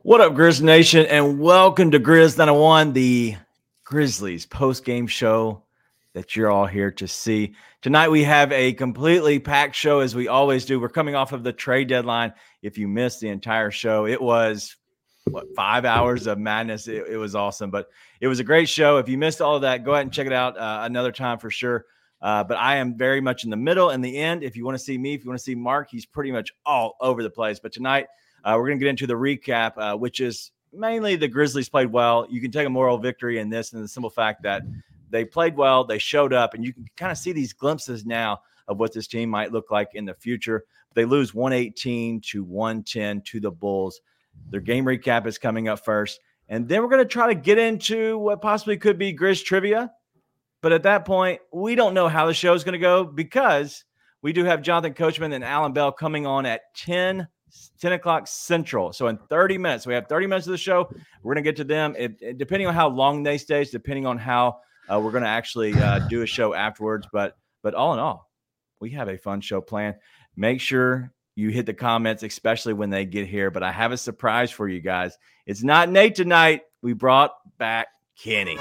What up, Grizz Nation, and welcome to Grizz 901, the Grizzlies post-game show that you're all here to see. Tonight we have a completely packed show as we always do. We're coming off of the trade deadline. If you missed the entire show, it was 5 hours of madness. It was awesome, but it was a great show. If you missed all of that, go ahead and check it out another time for sure. But I am very much in the middle and the end. If you want to see me, if you want to see Mark, he's pretty much all over the place. But tonight, we're going to get into the recap, which is mainly the Grizzlies played well. You can take a moral victory in this, and the simple fact that they played well, they showed up, and you can kind of see these glimpses now of what this team might look like in the future. They lose 118-110 to the Bulls. Their game recap is coming up first, and then we're going to try to get into what possibly could be Grizz trivia. But at that point, we don't know how the show is going to go because we do have Jonathan Coachman and Alan Bell coming on at 10 o'clock Central. So in 30 minutes, we have 30 minutes of the show. We're going to get to them. Depending on how long they stay, depending on how we're going to actually do a show afterwards. But all in all, we have a fun show planned. Make sure you hit the comments, especially when they get here. But I have a surprise for you guys. It's not Nate tonight. We brought back Kenny.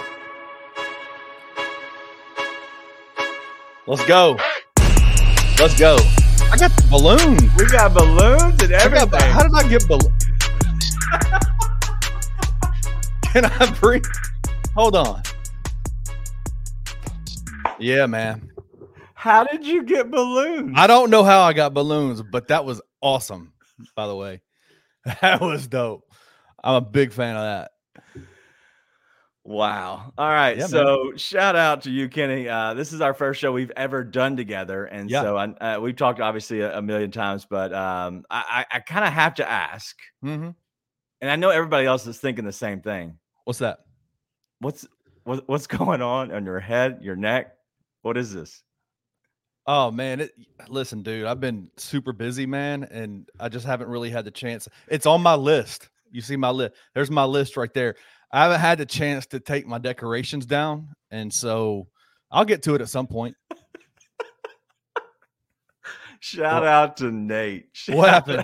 Let's go. Let's go. I got the balloons. We got balloons and everything. How did I get balloons? Can I breathe? Hold on. Yeah, man. How did you get balloons? I don't know how I got balloons, but that was awesome, by the way. That was dope. I'm a big fan of that. Wow. All right. Yeah, so man. Shout out to you, Kenny. This is our first show we've ever done together. And so we've talked obviously a million times, but I kind of have to ask, and I know everybody else is thinking the same thing. What's that? What's going on your head, your neck? What is this? Oh, man. Listen, dude, I've been super busy, man, and I just haven't really had the chance. It's on my list. You see my list. There's my list right there. I haven't had the chance to take my decorations down, and so I'll get to it at some point. Shout out to Nate. What happened?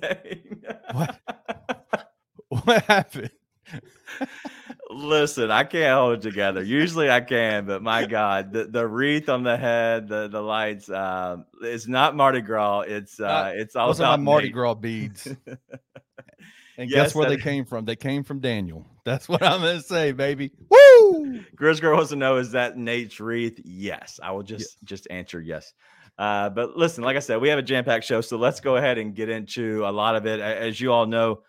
What happened? Listen, I can't hold it together. Usually I can, but my God, the wreath on the head, the lights, it's not Mardi Gras. It's all about Mardi Gras beads. And guess where they came from? They came from Daniel. That's what I'm going to say, baby. Woo! Grizz Girl wants to know, is that Nate's wreath? Yes. I will just answer yes. But listen, like I said, we have a jam-packed show, so let's go ahead and get into a lot of it. As you all know,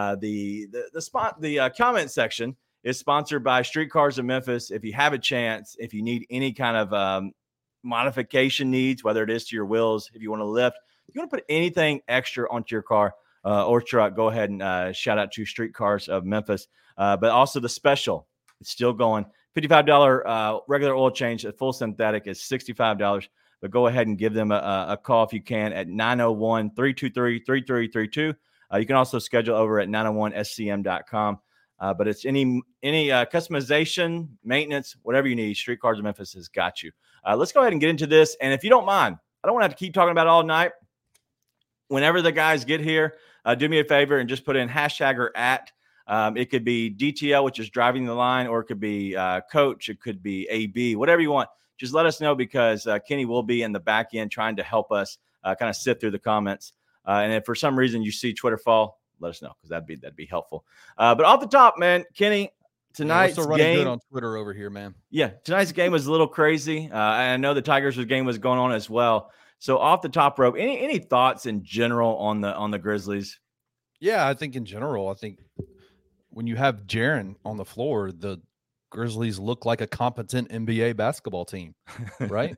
the comment section is sponsored by Streetcars of Memphis. If you have a chance, if you need any kind of modification needs, whether it is to your wheels, if you want to lift, if you want to put anything extra onto your car, or truck, go ahead and shout out to Streetcars of Memphis. But also the special, it's still going. $55 regular oil change. A full synthetic is $65. But go ahead and give them a call if you can at 901-323-3332. You can also schedule over at 901scm.com. But it's any customization, maintenance, whatever you need, Streetcars of Memphis has got you. Let's go ahead and get into this. And if you don't mind, I don't want to have to keep talking about it all night. Whenever the guys get here, do me a favor and just put in hashtag or at. It could be DTL, which is driving the line, or it could be coach. It could be AB, whatever you want. Just let us know because Kenny will be in the back end trying to help us kind of sift through the comments. And if for some reason you see Twitter fall, let us know because that'd be helpful. But off the top, man, Kenny, tonight's game good on Twitter over here, man. Yeah, tonight's game was a little crazy. I know the Tigers' game was going on as well. So off the top rope, any thoughts in general on the Grizzlies? Yeah, I think in general, when you have Jaren on the floor, the Grizzlies look like a competent NBA basketball team, right?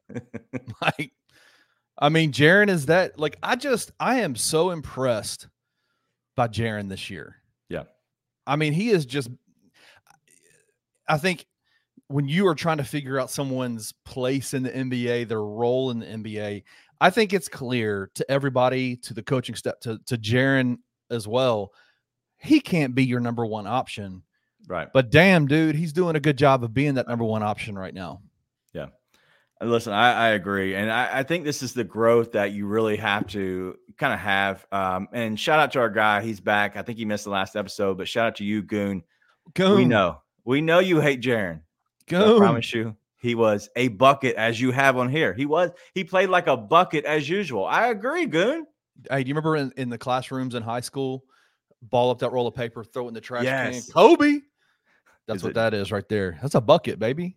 Jaren is that. I am so impressed by Jaren this year. Yeah. He is just. I think when you are trying to figure out someone's place in the NBA, their role in the NBA, I think it's clear to everybody, to the coaching staff, to Jaren as well, he can't be your number one option. Right. But damn, dude, he's doing a good job of being that number one option right now. Yeah. Listen, I agree. And I think this is the growth that you really have to kind of have. And shout out to our guy. He's back. I think he missed the last episode, but shout out to you, Goon. Goon. We know you hate Jaren. Goon. So I promise you, he was a bucket as you have on here. He played like a bucket as usual. I agree, Goon. Hey, do you remember in the classrooms in high school, ball up that roll of paper, throw it in the trash can? Kobe. That's what that is right there. That's a bucket, baby.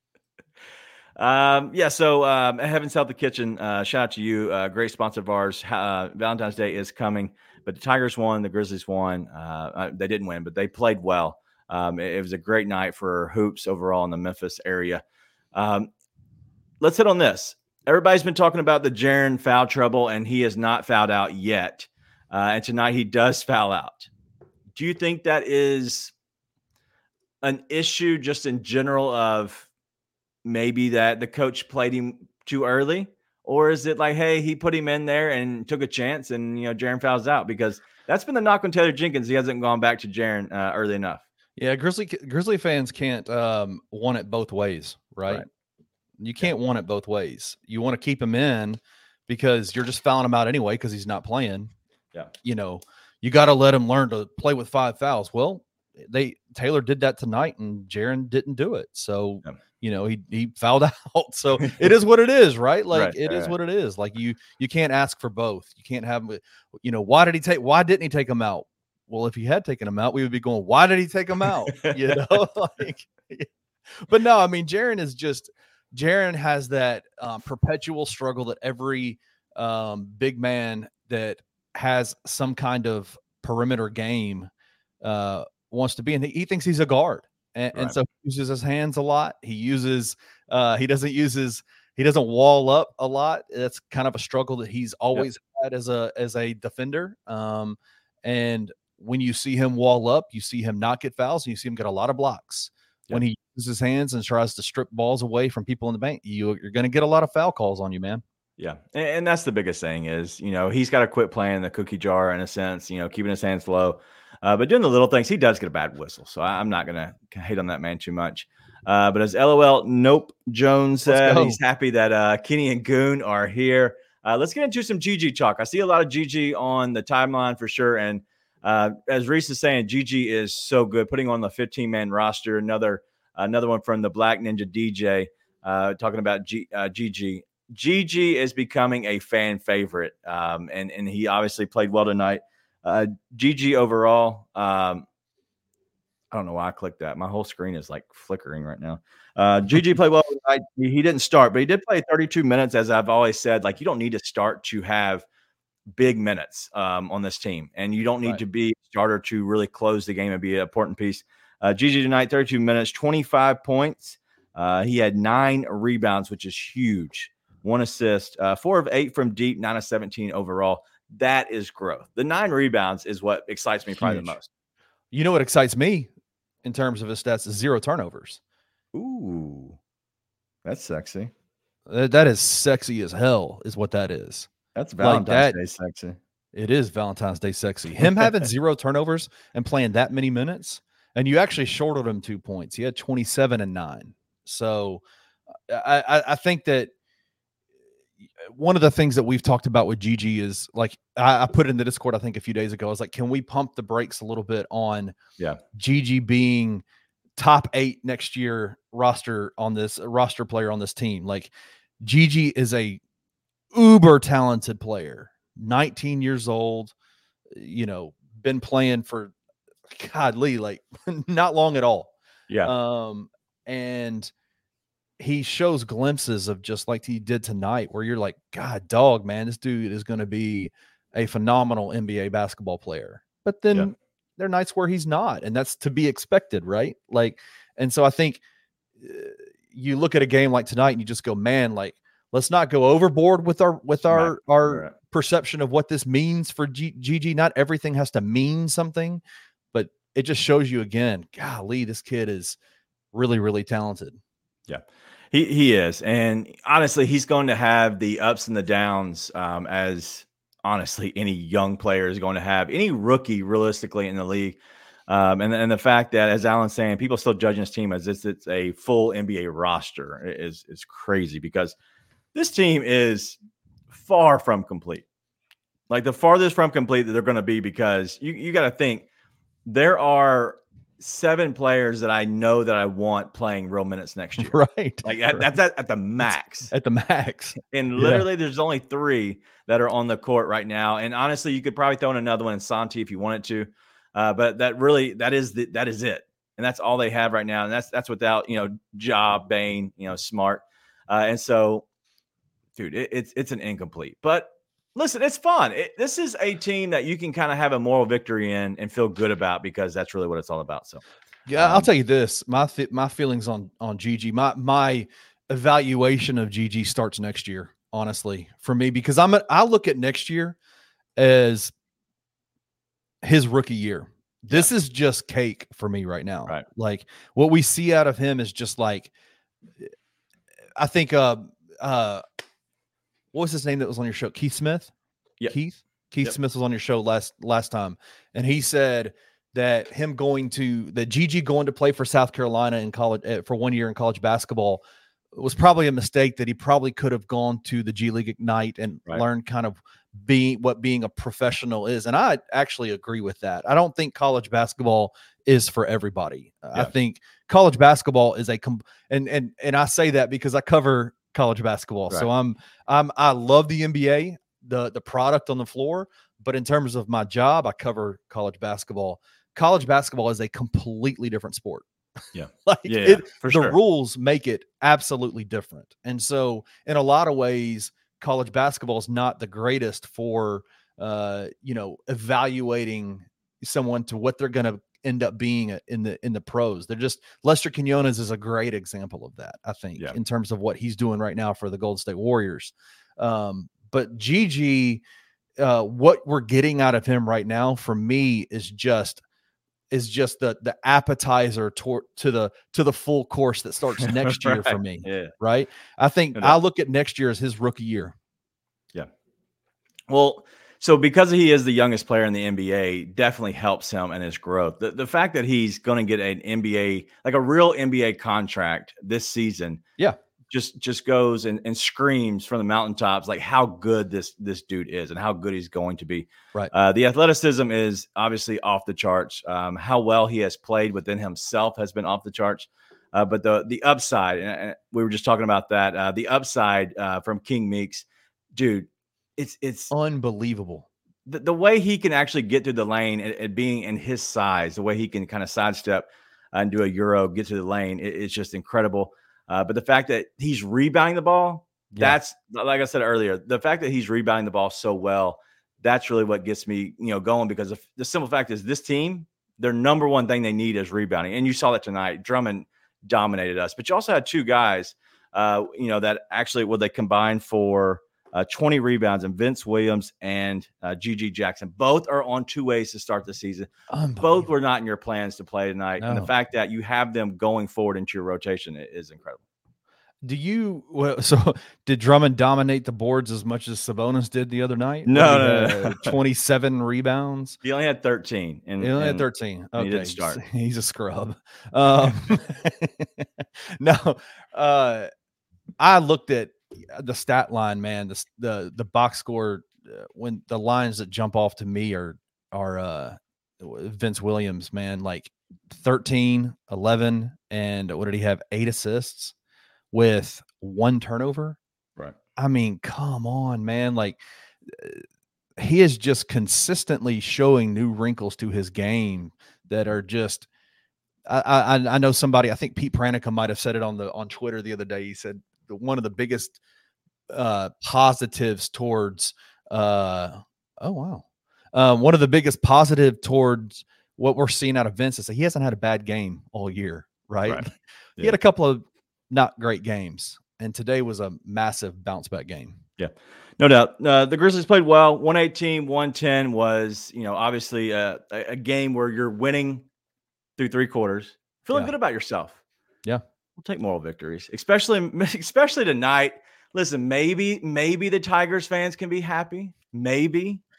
So Heaven's Healthy Kitchen, shout out to you. Great sponsor of ours. Valentine's Day is coming, but the Tigers won, the Grizzlies won. They didn't win, but they played well. It was a great night for hoops overall in the Memphis area. Let's hit on this. Everybody's been talking about the Jaren foul trouble, and he has not fouled out yet. And tonight he does foul out. Do you think that is an issue just in general of maybe that the coach played him too early? Or is it like, hey, he put him in there and took a chance and, Jaren fouls out? Because that's been the knock on Taylor Jenkins. He hasn't gone back to Jaren early enough. Yeah, Grizzly fans can't want it both ways, right? You can't want it both ways. You want to keep him in because you're just fouling him out anyway because he's not playing. Yeah. You got to let him learn to play with 5 fouls. Well, Taylor did that tonight and Jaren didn't do it. So, he fouled out. So it is what it is, right? Like it is what it is. Like you can't ask for both. You can't have, why didn't he take him out? Well, if he had taken him out, we would be going, why did he take him out? But no, I mean, Jaren has that perpetual struggle that every big man that has some kind of perimeter game wants to be in. He thinks he's a guard. And so he uses his hands a lot. He doesn't wall up a lot. That's kind of a struggle that he's always had as a defender. And when you see him wall up, you see him not get fouls, and you see him get a lot of blocks. When he uses his hands and tries to strip balls away from people in the paint, you're going to get a lot of foul calls on you, man. Yeah. And that's the biggest thing is, he's got to quit playing the cookie jar in a sense, keeping his hands low. But doing the little things, he does get a bad whistle. So I'm not going to hate on that man too much. But as LOL Nope Jones said, he's happy that Kenny and Goon are here. Let's get into some GG talk. I see a lot of GG on the timeline for sure. And as Reese is saying, GG is so good, putting on the 15-man roster. Another one from the Black Ninja DJ talking about GG. GG is becoming a fan favorite, and he obviously played well tonight. GG overall, I don't know why I clicked that. My whole screen is like flickering right now. GG played well tonight. He didn't start, but he did play 32 minutes. As I've always said, like you don't need to start to have big minutes on this team, and you don't need to be a starter to really close the game and be an important piece. GG tonight, 32 minutes, 25 points. He had 9 rebounds, which is huge. 1 assist, 4 of 8 from deep, 9 of 17 overall. That is growth. The 9 rebounds is what excites me probably the most. You know what excites me in terms of his stats is 0 turnovers. Ooh, that's sexy. That is sexy as hell is what that is. That's Valentine's Day sexy. It is Valentine's Day sexy. Him having 0 turnovers and playing that many minutes, and you actually shorted him 2 points. He had 27 and 9. So I think that one of the things that we've talked about with GG is like I put it in the Discord, I think a few days ago. I was like, can we pump the brakes a little bit on GG being top 8 next year roster player on this team? Like GG is a uber talented player, 19 years old, been playing for godly, like not long at all. Yeah. And he shows glimpses of just like he did tonight where you're like, God dog, man, this dude is going to be a phenomenal NBA basketball player. But then there are nights where he's not, and that's to be expected. Right. Like, and so I think you look at a game like tonight and you just go, man, like, let's not go overboard with our perception of what this means for GG. Not everything has to mean something, but it just shows you again, golly, this kid is really, really talented. Yeah, he is. And honestly, he's going to have the ups and the downs as honestly any young player is going to have, any rookie realistically in the league. And the fact that, as Alan's saying, people still judging this team as it's a full NBA roster is crazy, because this team is far from complete. Like the farthest from complete that they're going to be, because you got to think there are 7 players that I know that I want playing real minutes next year. Right. Like that's at the max. At the max. And literally there's only 3 that are on the court right now. And honestly, you could probably throw in another one in Santi if you wanted to. But that is it. And that's all they have right now. And that's without, Ja, Bane, Smart. And so, dude, it's an incomplete. But listen, it's fun. This is a team that you can kind of have a moral victory in and feel good about, because that's really what it's all about. So, yeah, I'll tell you this: my feelings on Gigi, my evaluation of Gigi starts next year. Honestly, for me, because I look at next year as his rookie year. This is just cake for me right now. Right. Like what we see out of him is just like, I think, what was his name that was on your show? Keith Smith. Yep. Keith Smith was on your show last time. And he said that Gigi going to play for South Carolina in college for 1 year in college basketball was probably a mistake, that he probably could have gone to the G League Ignite and learned kind of what being a professional is. And I actually agree with that. I don't think college basketball is for everybody. I think college basketball is and I say that because I cover college basketball. Right. So I love the NBA, the product on the floor, but in terms of my job, I cover college basketball. College basketball is a completely different sport. Yeah. The rules make it absolutely different. And so in a lot of ways, college basketball is not the greatest for, evaluating someone to what they're going to end up being in the pros. They're just, Lester Quinones is a great example of that, I think, in terms of what he's doing right now for the Golden State Warriors. But Gigi, what we're getting out of him right now for me is just the appetizer to the full course that starts next year for me. Yeah. Right. I think I look at next year as his rookie year. Yeah. Well, so because he is the youngest player in the NBA, definitely helps him in his growth. The fact that he's going to get an NBA, like a real NBA contract this season. Yeah. Just goes and screams from the mountaintops like how good this dude is and how good he's going to be. Right. The athleticism is obviously off the charts. How well he has played within himself has been off the charts. But the upside, and we were just talking about that. The upside from King Meeks, dude, it's unbelievable. The way he can actually get through the lane and being in his size, the way he can kind of sidestep and do a Euro, get to the lane, it's just incredible. But the fact that he's rebounding the ball, that's, like I said earlier, the fact that he's rebounding the ball so well, that's really what gets me, going, because the simple fact is this team, their number one thing they need is rebounding. And you saw that tonight. Drummond dominated us, but you also had 2 guys, that actually, they combined for 20 rebounds, and Vince Williams and Gigi Jackson. Both are on 2 ways to start the season. Both were not in your plans to play tonight. No. And the fact that you have them going forward into your rotation is incredible. So did Drummond dominate the boards as much as Sabonis did the other night? No. 27 rebounds. He only had 13. He only had 13. Okay. He didn't start. He's a scrub. No. I looked at the stat line, man. The box score, when the lines that jump off to me are Vince Williams, man, like 13, 11, and what did he have? 8 assists with 1 turnover. Right. I mean, come on, man. Like he is just consistently showing new wrinkles to his game that are just, I know somebody, I think Pete Pranica might've said it on Twitter the other day. He said one of the biggest positives towards one of the biggest positive towards what we're seeing out of Vince is that he hasn't had a bad game all year, right? Yeah. He had a couple of not great games, and today was a massive bounce back game. Yeah, no doubt. The Grizzlies played well. 118-110 was, obviously a game where you're winning through 3 quarters, feeling good about yourself. Yeah. We'll take moral victories, especially tonight. Listen, maybe the Tigers fans can be happy. Maybe.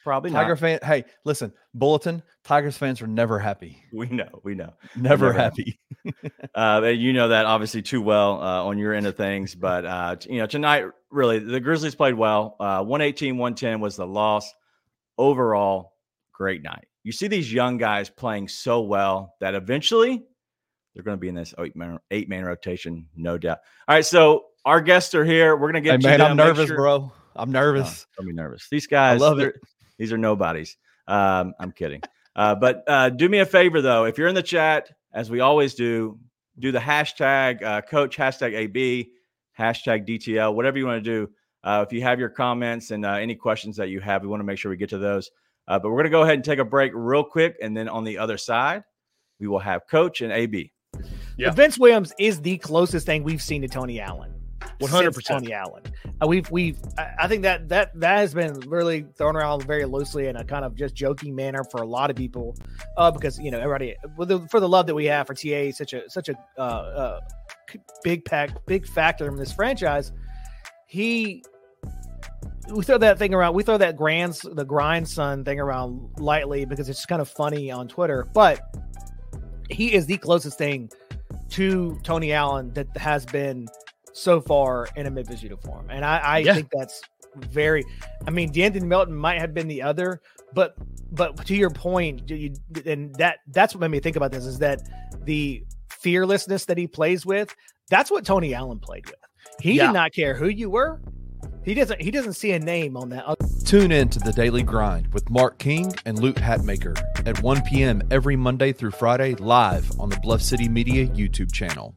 Probably Tiger not. fan. Hey, listen, Bulletin. Tigers fans are never happy. We know. Never happy. You know that obviously too well on your end of things. But, tonight, really, the Grizzlies played well. 118-110 was the loss. Overall, great night. You see these young guys playing so well that eventually they're going to be in this eight-man rotation, no doubt. All right, so our guests are here. We're going to get Hey, man, I'm nervous, bro. I'm nervous. Don't be nervous. These guys, I love it. These are nobodies. I'm kidding. But do me a favor, though. If you're in the chat, as we always do the hashtag coach, hashtag AB, hashtag DTL, whatever you want to do. If you have your comments and any questions that you have, we want to make sure we get to those. But we're going to go ahead and take a break real quick. And then on the other side, we will have Coach and AB. Yeah. Vince Williams is the closest thing we've seen to Tony Allen. 100%. Tony Allen. I think that has been really thrown around very loosely in a kind of just joking manner for a lot of people, because everybody for the love that we have for TA, such a big factor in this franchise. We throw that thing around. We throw that the grandson thing around lightly because it's kind of funny on Twitter, but he is the closest thing to Tony Allen that has been so far in a Memphis uniform. And I think that's D'Anthony Melton might have been the other, but to your point, and that's what made me think about this, is that the fearlessness that he plays with, that's what Tony Allen played with. He did not care who you were. He doesn't see a name on that. Tune in to The Daily Grind with Mark King and Luke Hatmaker at 1 p.m. every Monday through Friday, live on the Bluff City Media YouTube channel.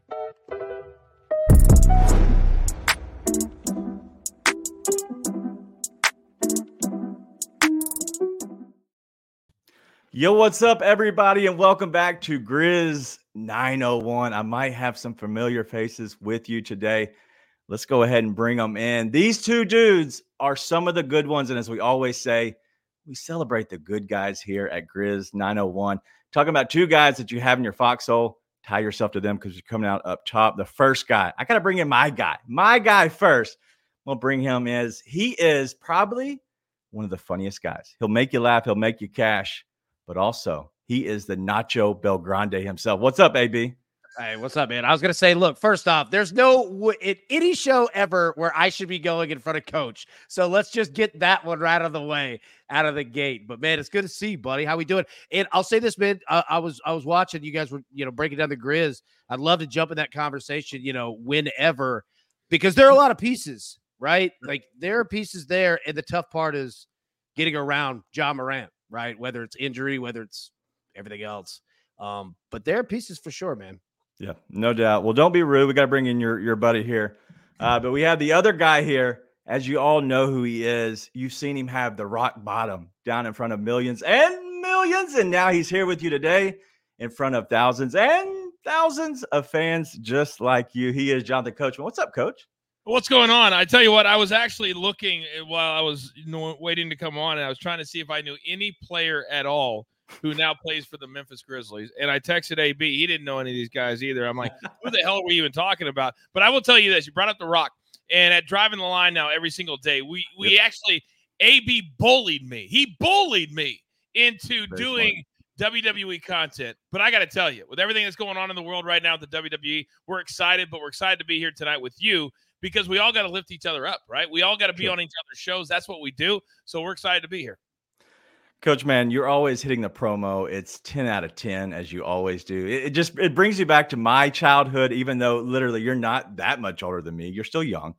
Yo, what's up, everybody, and welcome back to Grizz 901. I might have some familiar faces with you today. Let's go ahead and bring them in. These two dudes are some of the good ones, and as we always say, we celebrate the good guys here at Grizz 901. Talking about two guys that you have in your foxhole. Tie yourself to them because you're coming out up top. The first guy, I got to bring in my guy first. We'll bring him he is probably one of the funniest guys. He'll make you laugh. He'll make you cash. But also, he is the Nacho Belgrande himself. What's up, AB? Hey, what's up, man? I was going to say, look, first off, there's no any show ever where I should be going in front of Coach. So let's just get that one right out of the way, out of the gate. But, man, it's good to see you, buddy. How we doing? And I'll say this, man. I was watching. You guys were, breaking down the Grizz. I'd love to jump in that conversation, whenever, because there are a lot of pieces, right? Like, there are pieces there, and the tough part is getting around Ja Morant. Right, whether it's injury, whether it's everything else, but there are pieces for sure, man. Yeah, no doubt. Well, don't be rude. We got to bring in your buddy here, but we have the other guy here. As you all know who he is, you've seen him have the rock bottom down in front of millions and millions, and now he's here with you today in front of thousands and thousands of fans just like you. He is Jonathan Coachman. What's up, Coach? What's going on? I tell you what, I was actually looking while I was waiting to come on, and I was trying to see if I knew any player at all who now plays for the Memphis Grizzlies. And I texted AB. He didn't know any of these guys either. I'm like, who the hell were you even talking about? But I will tell you this. You brought up The Rock. And at Driving the Line now every single day, we actually, AB bullied me. He bullied me into doing WWE content. But I got to tell you, with everything that's going on in the world right now with the WWE, we're excited, but we're excited to be here tonight with you. Because we all got to lift each other up, right? We all got to be on each other's shows. That's what we do. So we're excited to be here. Coach, man, you're always hitting the promo. It's 10 out of 10, as you always do. It brings you back to my childhood, even though literally you're not that much older than me. You're still young.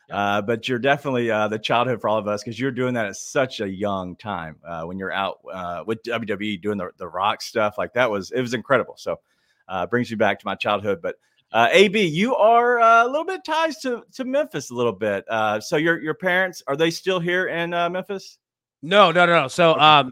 But you're definitely the childhood for all of us because you're doing that at such a young time when you're out with WWE doing the Rock stuff. Like it was incredible. So it brings you back to my childhood. But AB, you are a little bit ties to Memphis a little bit. So your parents, are they still here in Memphis? No. So,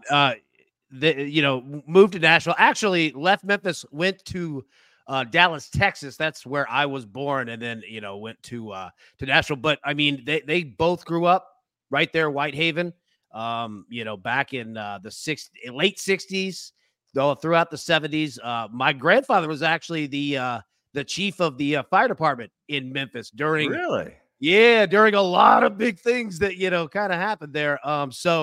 moved to Nashville, actually left Memphis, went to Dallas, Texas. That's where I was born. And then, went to Nashville. But I mean, they both grew up right there, Whitehaven, back in the late 60s, though throughout the 70s. My grandfather was actually the chief of the fire department in Memphis during a lot of big things that, kind of happened there. So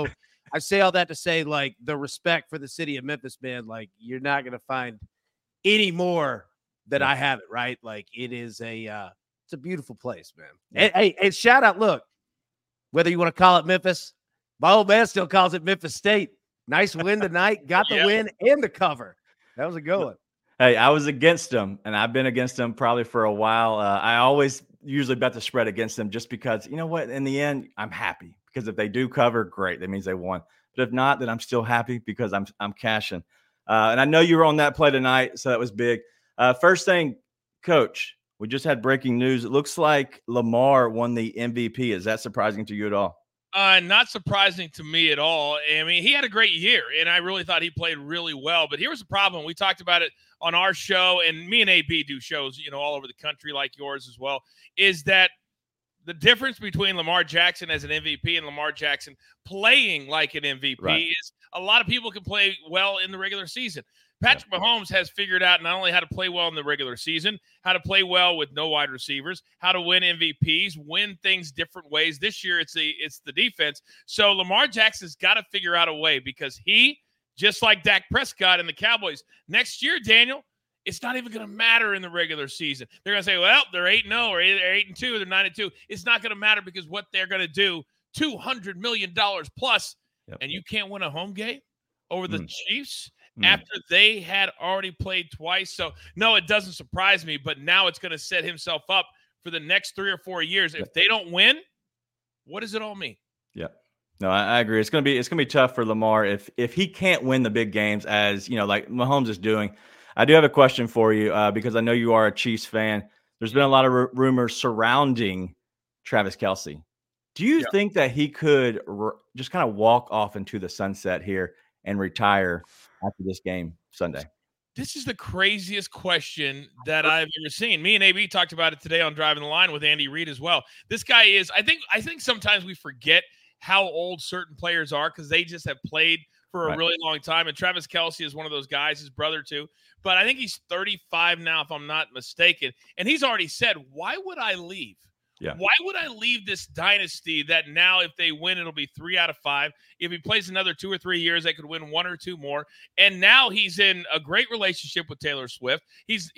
I say all that to say, like, the respect for the city of Memphis, man, like, you're not going to find any more than I have it, right? Like, it is it's a beautiful place, man. Yeah. And shout out, look, whether you want to call it Memphis, my old man still calls it Memphis State. Nice win tonight, got the win and the cover. That was a good one. Hey, I was against them, and I've been against them probably for a while. I always usually bet the spread against them just because, you know what, in the end, I'm happy. Because if they do cover, great. That means they won. But if not, then I'm still happy because I'm cashing. And I know you were on that play tonight, so that was big. First thing, Coach, we just had breaking news. It looks like Lamar won the MVP. Is that surprising to you at all? Not surprising to me at all. I mean, he had a great year, and I really thought he played really well. But here's the problem. We talked about it on our show, and me and AB do shows, all over the country like yours as well, is that the difference between Lamar Jackson as an MVP and Lamar Jackson playing like an MVP is a lot of people can play well in the regular season. Patrick Mahomes has figured out not only how to play well in the regular season, how to play well with no wide receivers, how to win MVPs, win things different ways. This year, it's the defense. So Lamar Jackson's got to figure out a way because he, just like Dak Prescott and the Cowboys, next year, Daniel, it's not even going to matter in the regular season. They're going to say, well, they're 8-0 or they're 8-2, they're 9-2. It's not going to matter because what they're going to do, $200 million plus, and you can't win a home game over the Chiefs after they had already played twice. So, no, it doesn't surprise me, but now it's going to set himself up for the next 3 or 4 years. If they don't win, what does it all mean? Yeah. No, I agree. It's gonna be tough for Lamar if he can't win the big games as like Mahomes is doing. I do have a question for you because I know you are a Chiefs fan. There's been a lot of rumors surrounding Travis Kelce. Do you think that he could just kind of walk off into the sunset here and retire after this game Sunday? This is the craziest question that I've ever seen. Me and AB talked about it today on Driving the Line with Andy Reid as well. This guy is, I think sometimes we forget how old certain players are because they just have played for a really long time. And Travis Kelce is one of those guys, his brother too. But I think he's 35 now, if I'm not mistaken. And he's already said, why would I leave? Yeah. Why would I leave this dynasty that now if they win, it'll be 3 out of 5. If he plays another 2 or 3 years, they could win 1 or 2 more. And now he's in a great relationship with Taylor Swift. He's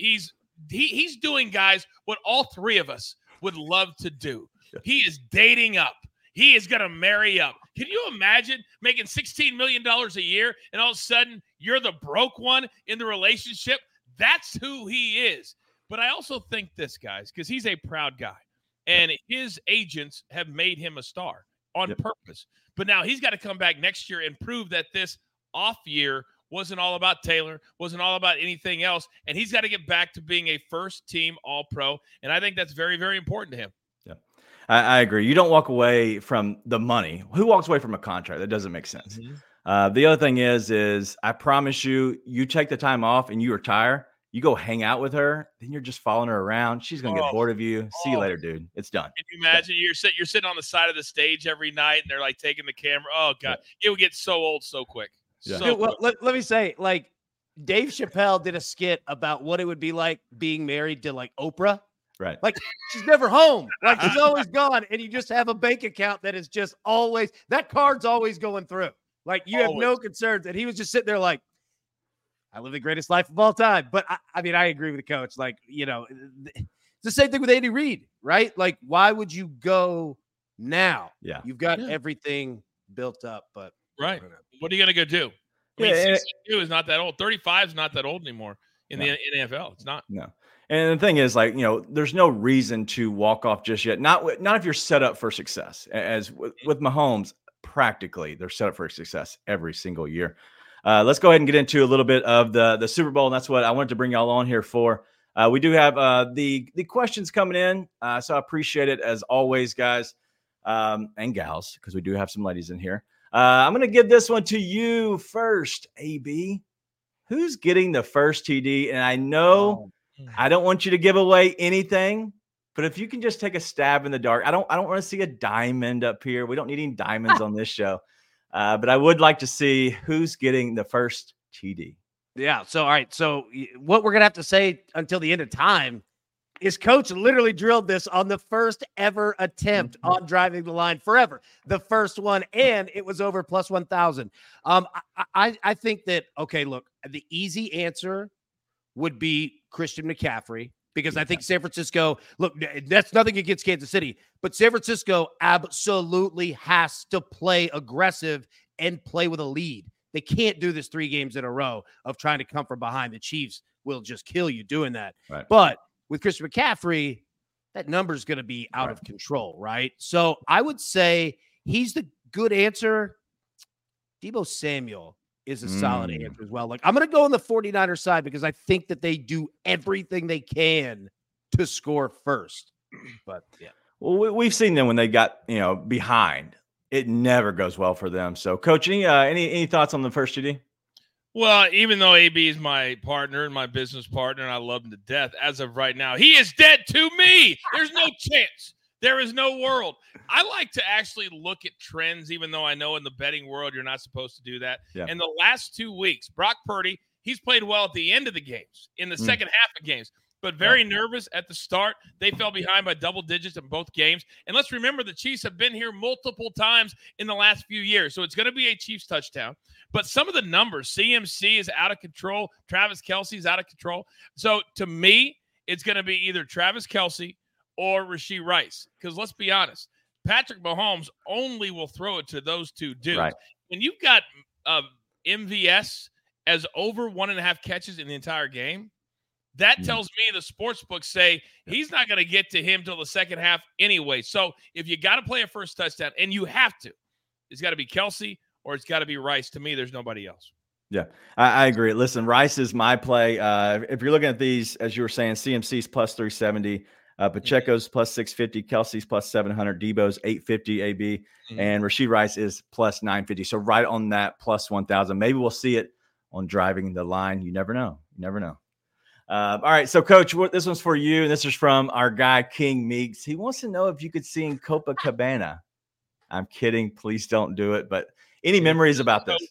doing, guys, what all 3 of us would love to do. Yeah. He is dating up. He is going to marry up. Can you imagine making $16 million a year and all of a sudden you're the broke one in the relationship? That's who he is. But I also think this, guys, because he's a proud guy. And his agents have made him a star on purpose. But now he's got to come back next year and prove that this off year wasn't all about Taylor, wasn't all about anything else. And he's got to get back to being a first-team All-Pro. And I think that's very, very important to him. Yeah, I agree. You don't walk away from the money. Who walks away from a contract? That doesn't make sense. Mm-hmm. The other thing is I promise you take the time off and you retire. You go hang out with her, then you're just following her around. She's gonna get bored of you. See you later, dude. It's done. Can you imagine you're sitting on the side of the stage every night, and they're like taking the camera? Oh God, it would get so old so quick. Yeah. So well, let me say, like Dave Chappelle did a skit about what it would be like being married to like Oprah. Right. Like she's never home. Like she's always gone, and you just have a bank account that is just always that card's always going through. Like you have no concerns, and he was just sitting there like, I live the greatest life of all time. But I mean, I agree with the coach. Like, it's the same thing with Andy Reid, right? Like, why would you go now? Yeah. You've got everything built up, but right. What are you going to go do? I mean, 62 is not that old. 35 is not that old anymore in the NFL. It's not. No. And the thing is, like, there's no reason to walk off just yet. Not if you're set up for success. As with Mahomes, practically, they're set up for success every single year. Let's go ahead and get into a little bit of the Super Bowl, and that's what I wanted to bring y'all on here for. We do have the questions coming in, so I appreciate it as always, guys and gals, because we do have some ladies in here. I'm going to give this one to you first, AB. Who's getting the first TD? And I know I don't want you to give away anything, but if you can just take a stab in the dark. I don't want to see a diamond up here. We don't need any diamonds on this show. But I would like to see who's getting the first TD. Yeah. So, all right. So what we're going to have to say until the end of time His coach literally drilled this on the first ever attempt on driving the line forever. The first one, and it was over plus 1,000. I think that, okay, look, the easy answer would be Christian McCaffrey, because I think San Francisco, look, that's nothing against Kansas City, but San Francisco absolutely has to play aggressive and play with a lead. They can't do this 3 games in a row of trying to come from behind. The Chiefs will just kill you doing that. Right. But with Christian McCaffrey, that number is going to be out of control, right? So I would say he's the good answer. Deebo Samuel is a solid answer as well. Like, I'm going to go on the 49ers side because I think that they do everything they can to score first. But yeah. Well, we've seen them when they got, behind. It never goes well for them. So, Coach, any thoughts on the first GD? Well, even though AB is my partner and my business partner, and I love him to death, as of right now, he is dead to me. There's no chance. There is no world. I like to actually look at trends, even though I know in the betting world you're not supposed to do that. Yeah. In the last 2 weeks, Brock Purdy, he's played well at the end of the games, in the second half of games, but very nervous at the start. They fell behind by double digits in both games. And let's remember, the Chiefs have been here multiple times in the last few years. So it's going to be a Chiefs touchdown. But some of the numbers, CMC is out of control. Travis Kelce is out of control. So to me, it's going to be either Travis Kelce or Rashee Rice. Because let's be honest, Patrick Mahomes only will throw it to those 2 dudes. Right. When you've got MVS as over 1.5 catches in the entire game, that tells me the sports books say he's not going to get to him till the second half anyway. So if you got to play a first touchdown, and you have to, it's got to be Kelce or it's got to be Rice. To me, there's nobody else. Yeah, I agree. Listen, Rice is my play. If you're looking at these, as you were saying, CMC's plus 370, Pacheco's plus 650, Kelce's plus 700, Debo's 850 AB, and Rashee Rice is plus 950. So right on that plus 1,000. Maybe we'll see it on driving the line. You never know. You never know. All right, so Coach, this one's for you, and this is from our guy King Meeks. He wants to know if you could sing Copacabana. I'm kidding. Please don't do it. But any memories about this?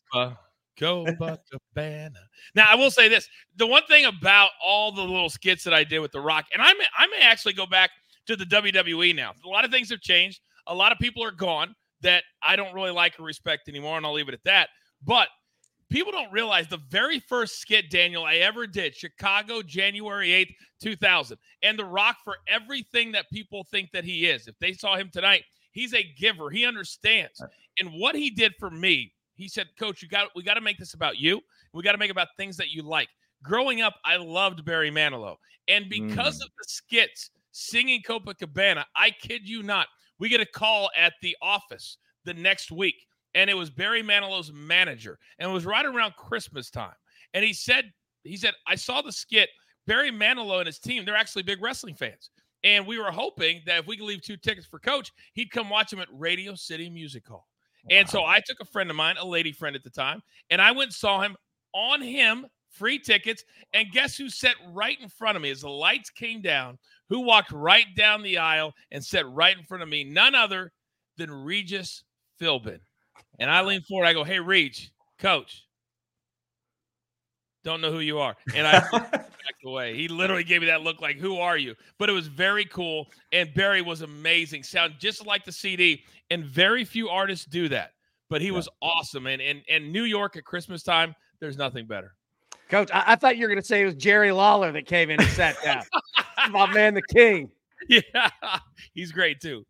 Copacabana. Now, I will say this. The one thing about all the little skits that I did with The Rock, and I may actually go back to the WWE now. A lot of things have changed. A lot of people are gone that I don't really like or respect anymore, and I'll leave it at that. But people don't realize the very first skit, Daniel, I ever did, Chicago, January 8th, 2000. And The Rock, for everything that people think that he is, if they saw him tonight, he's a giver. He understands. And what he did for me, he said, Coach, we got to make this about you. We got to make it about things that you like. Growing up, I loved Barry Manilow. And because of the skits, singing Copacabana, I kid you not, we get a call at the office the next week. And it was Barry Manilow's manager. And it was right around Christmas time. And he said, I saw the skit. Barry Manilow and his team, they're actually big wrestling fans. And we were hoping that if we could leave 2 tickets for Coach, he'd come watch him at Radio City Music Hall. Wow. And so I took a friend of mine, a lady friend at the time, and I went and saw him on him, free tickets. And guess who sat right in front of me as the lights came down? Who walked right down the aisle and sat right in front of me? None other than Regis Philbin. And I leaned forward. I go, hey, Reg, Coach, don't know who you are. And I backed away. He literally gave me that look like, who are you? But it was very cool. And Barry was amazing. Sound just like the CD. And very few artists do that. But he was awesome. And New York at Christmas time, there's nothing better. Coach, I thought you were going to say it was Jerry Lawler that came in and sat down. My man, the King. Yeah, he's great too.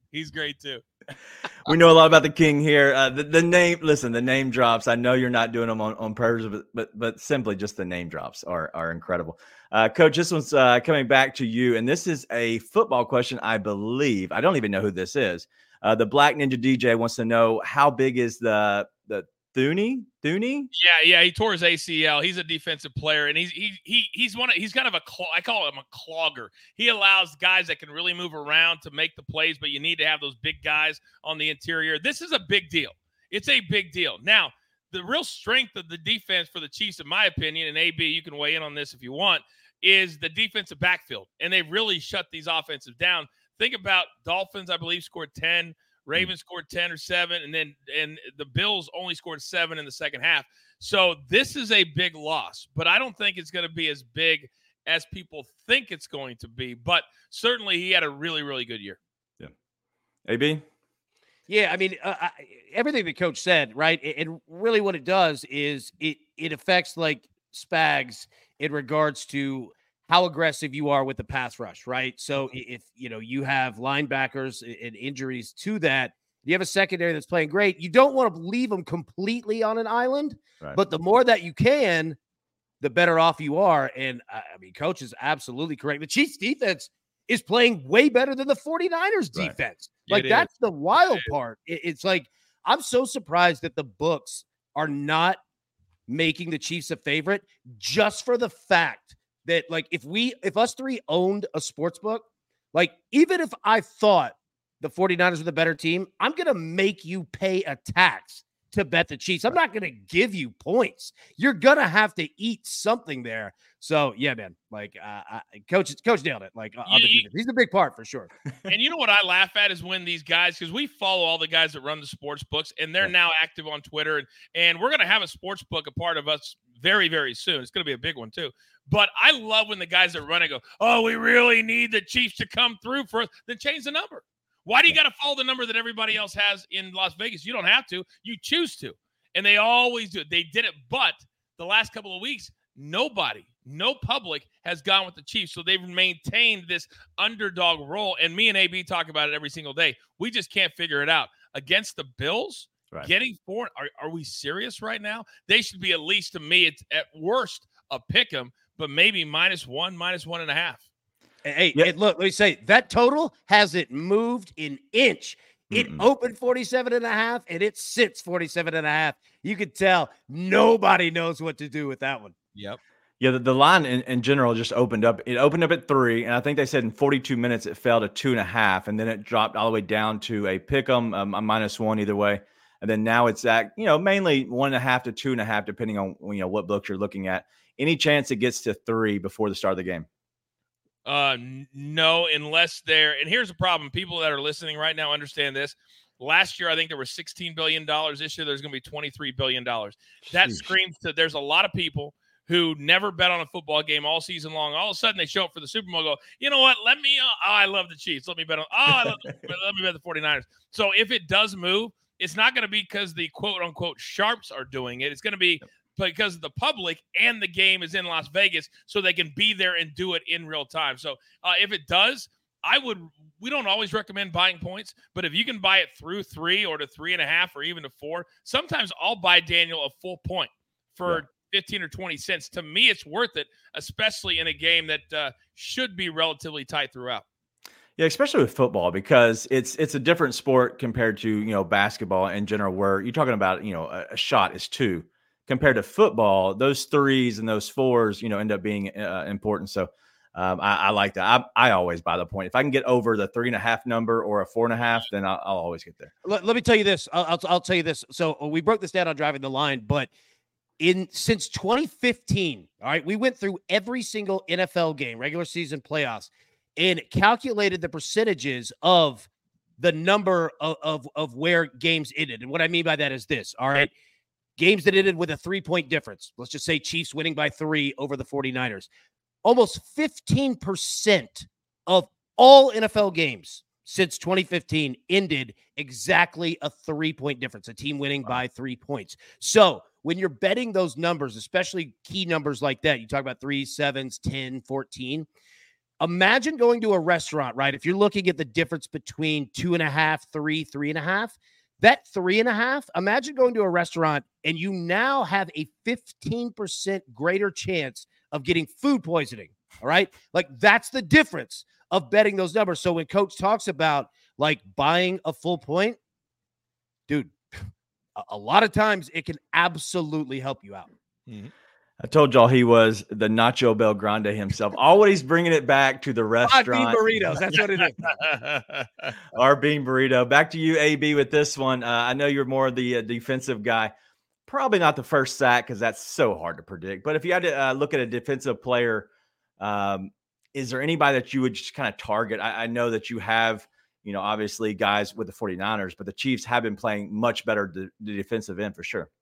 We know a lot about the King here. The name drops. I know you're not doing them on purpose, but simply just the name drops are incredible. Coach, this one's coming back to you, and this is a football question, I believe. I don't even know who this is. The Black Ninja DJ wants to know, how big is the Thuney? Yeah, he tore his ACL. He's a defensive player, and he's kind of I call him a clogger. He allows guys that can really move around to make the plays, but you need to have those big guys on the interior. This is a big deal. It's a big deal. Now, the real strength of the defense for the Chiefs, in my opinion, and AB, you can weigh in on this if you want, is the defensive backfield, and they've really shut these offensives down. Think about Dolphins, I believe, scored 10. Ravens scored 10 or 7, and the Bills only scored 7 in the second half. So this is a big loss, but I don't think it's going to be as big as people think it's going to be, but certainly he had a really, really good year. Yeah. AB? Yeah, I mean, everything the coach said, right? And really what it does is it affects like Spags in regards to how aggressive you are with the pass rush, right? So if, you have linebackers and injuries to that, you have a secondary that's playing great. You don't want to leave them completely on an island, Right. but the more that you can, the better off you are. And I mean, coach is absolutely correct. The Chiefs defense is playing way better than the 49ers defense. Right. Like, that's the wild part. It's like, I'm so surprised that the books are not making the Chiefs a favorite just for the fact that, like, if us three owned a sports book, like, even if I thought the 49ers were the better team, I'm going to make you pay a tax to bet the Chiefs. I'm not going to give you points. You're going to have to eat something there. So, yeah, man, like, coach nailed it. Like, on the defense. He's a big part for sure. And you know what I laugh at is when these guys, because we follow all the guys that run the sports books, and they're now active on Twitter, and we're going to have a sports book a part of us very, very soon. It's going to be a big one too. But I love when the guys that run it go, oh, we really need the Chiefs to come through for us. Then change the number. Why do you got to follow the number that everybody else has in Las Vegas? You don't have to. You choose to. And they always do it. They did it, but the last couple of weeks, no public has gone with the Chiefs. So they've maintained this underdog role. And me and AB talk about it every single day. We just can't figure it out. Against the Bills, getting 4, are we serious right now? They should be, at least to me, it's at worst a pick 'em, but maybe -1, -1.5. Hey, and look, let me say, that total hasn't moved an inch. It opened 47.5 and it sits 47.5. You could tell nobody knows what to do with that one. Yep. Yeah, the line in general just opened up. It opened up at 3, and I think they said in 42 minutes it fell to 2.5, and then it dropped all the way down to a pick 'em, a -1 either way. And then now it's at, mainly 1.5 to 2.5, depending on, what books you're looking at. Any chance it gets to 3 before the start of the game? No, unless they're, and here's the problem. People that are listening right now understand this. Last year, I think there was $16 billion. This year, there's going to be $23 billion. That screams to, there's a lot of people who never bet on a football game all season long. All of a sudden, they show up for the Super Bowl and go, you know what? I love the Chiefs. Let me bet on, let me bet the 49ers. So if it does move, it's not going to be because the quote unquote sharps are doing it. It's going to be because the public and the game is in Las Vegas, so they can be there and do it in real time. So if it does, we don't always recommend buying points, but if you can buy it through 3 or to 3.5 or even to 4, sometimes I'll buy Daniel a full point for 15 or 20 cents. To me, it's worth it, especially in a game that should be relatively tight throughout. Yeah, especially with football, because it's a different sport compared to, basketball in general, where you're talking about, a shot is 2. Compared to football, those 3s and those 4s, end up being important. So I like that. I always buy the point. If I can get over the 3.5 number or a 4.5, then I'll always get there. Let me tell you this. I'll tell you this. So we broke this down on Driving the Line, but since 2015, all right, we went through every single NFL game, regular season playoffs, and calculated the percentages of the number of where games ended. And what I mean by that is this, all right? Games that ended with a 3-point difference. Let's just say Chiefs winning by 3 over the 49ers. Almost 15% of all NFL games since 2015 ended exactly a 3-point difference, a team winning by 3 points. So when you're betting those numbers, especially key numbers like that, you talk about 3, 7s, 10, 14. Imagine going to a restaurant, right? If you're looking at the difference between 2.5, 3, 3.5, that 3.5, imagine going to a restaurant and you now have a 15% greater chance of getting food poisoning. All right. Like, that's the difference of betting those numbers. So when coach talks about like buying a full point, dude, a lot of times it can absolutely help you out. Mm-hmm. I told y'all he was the Nacho Bel Grande himself, always bringing it back to the restaurant. Bean burritos, that's what it is. Our bean burrito. Back to you, AB, with this one. I know you're more the defensive guy. Probably not the first sack, because that's so hard to predict. But if you had to look at a defensive player, is there anybody that you would just kind of target? I know that you have, obviously guys with the 49ers, but the Chiefs have been playing much better the defensive end for sure.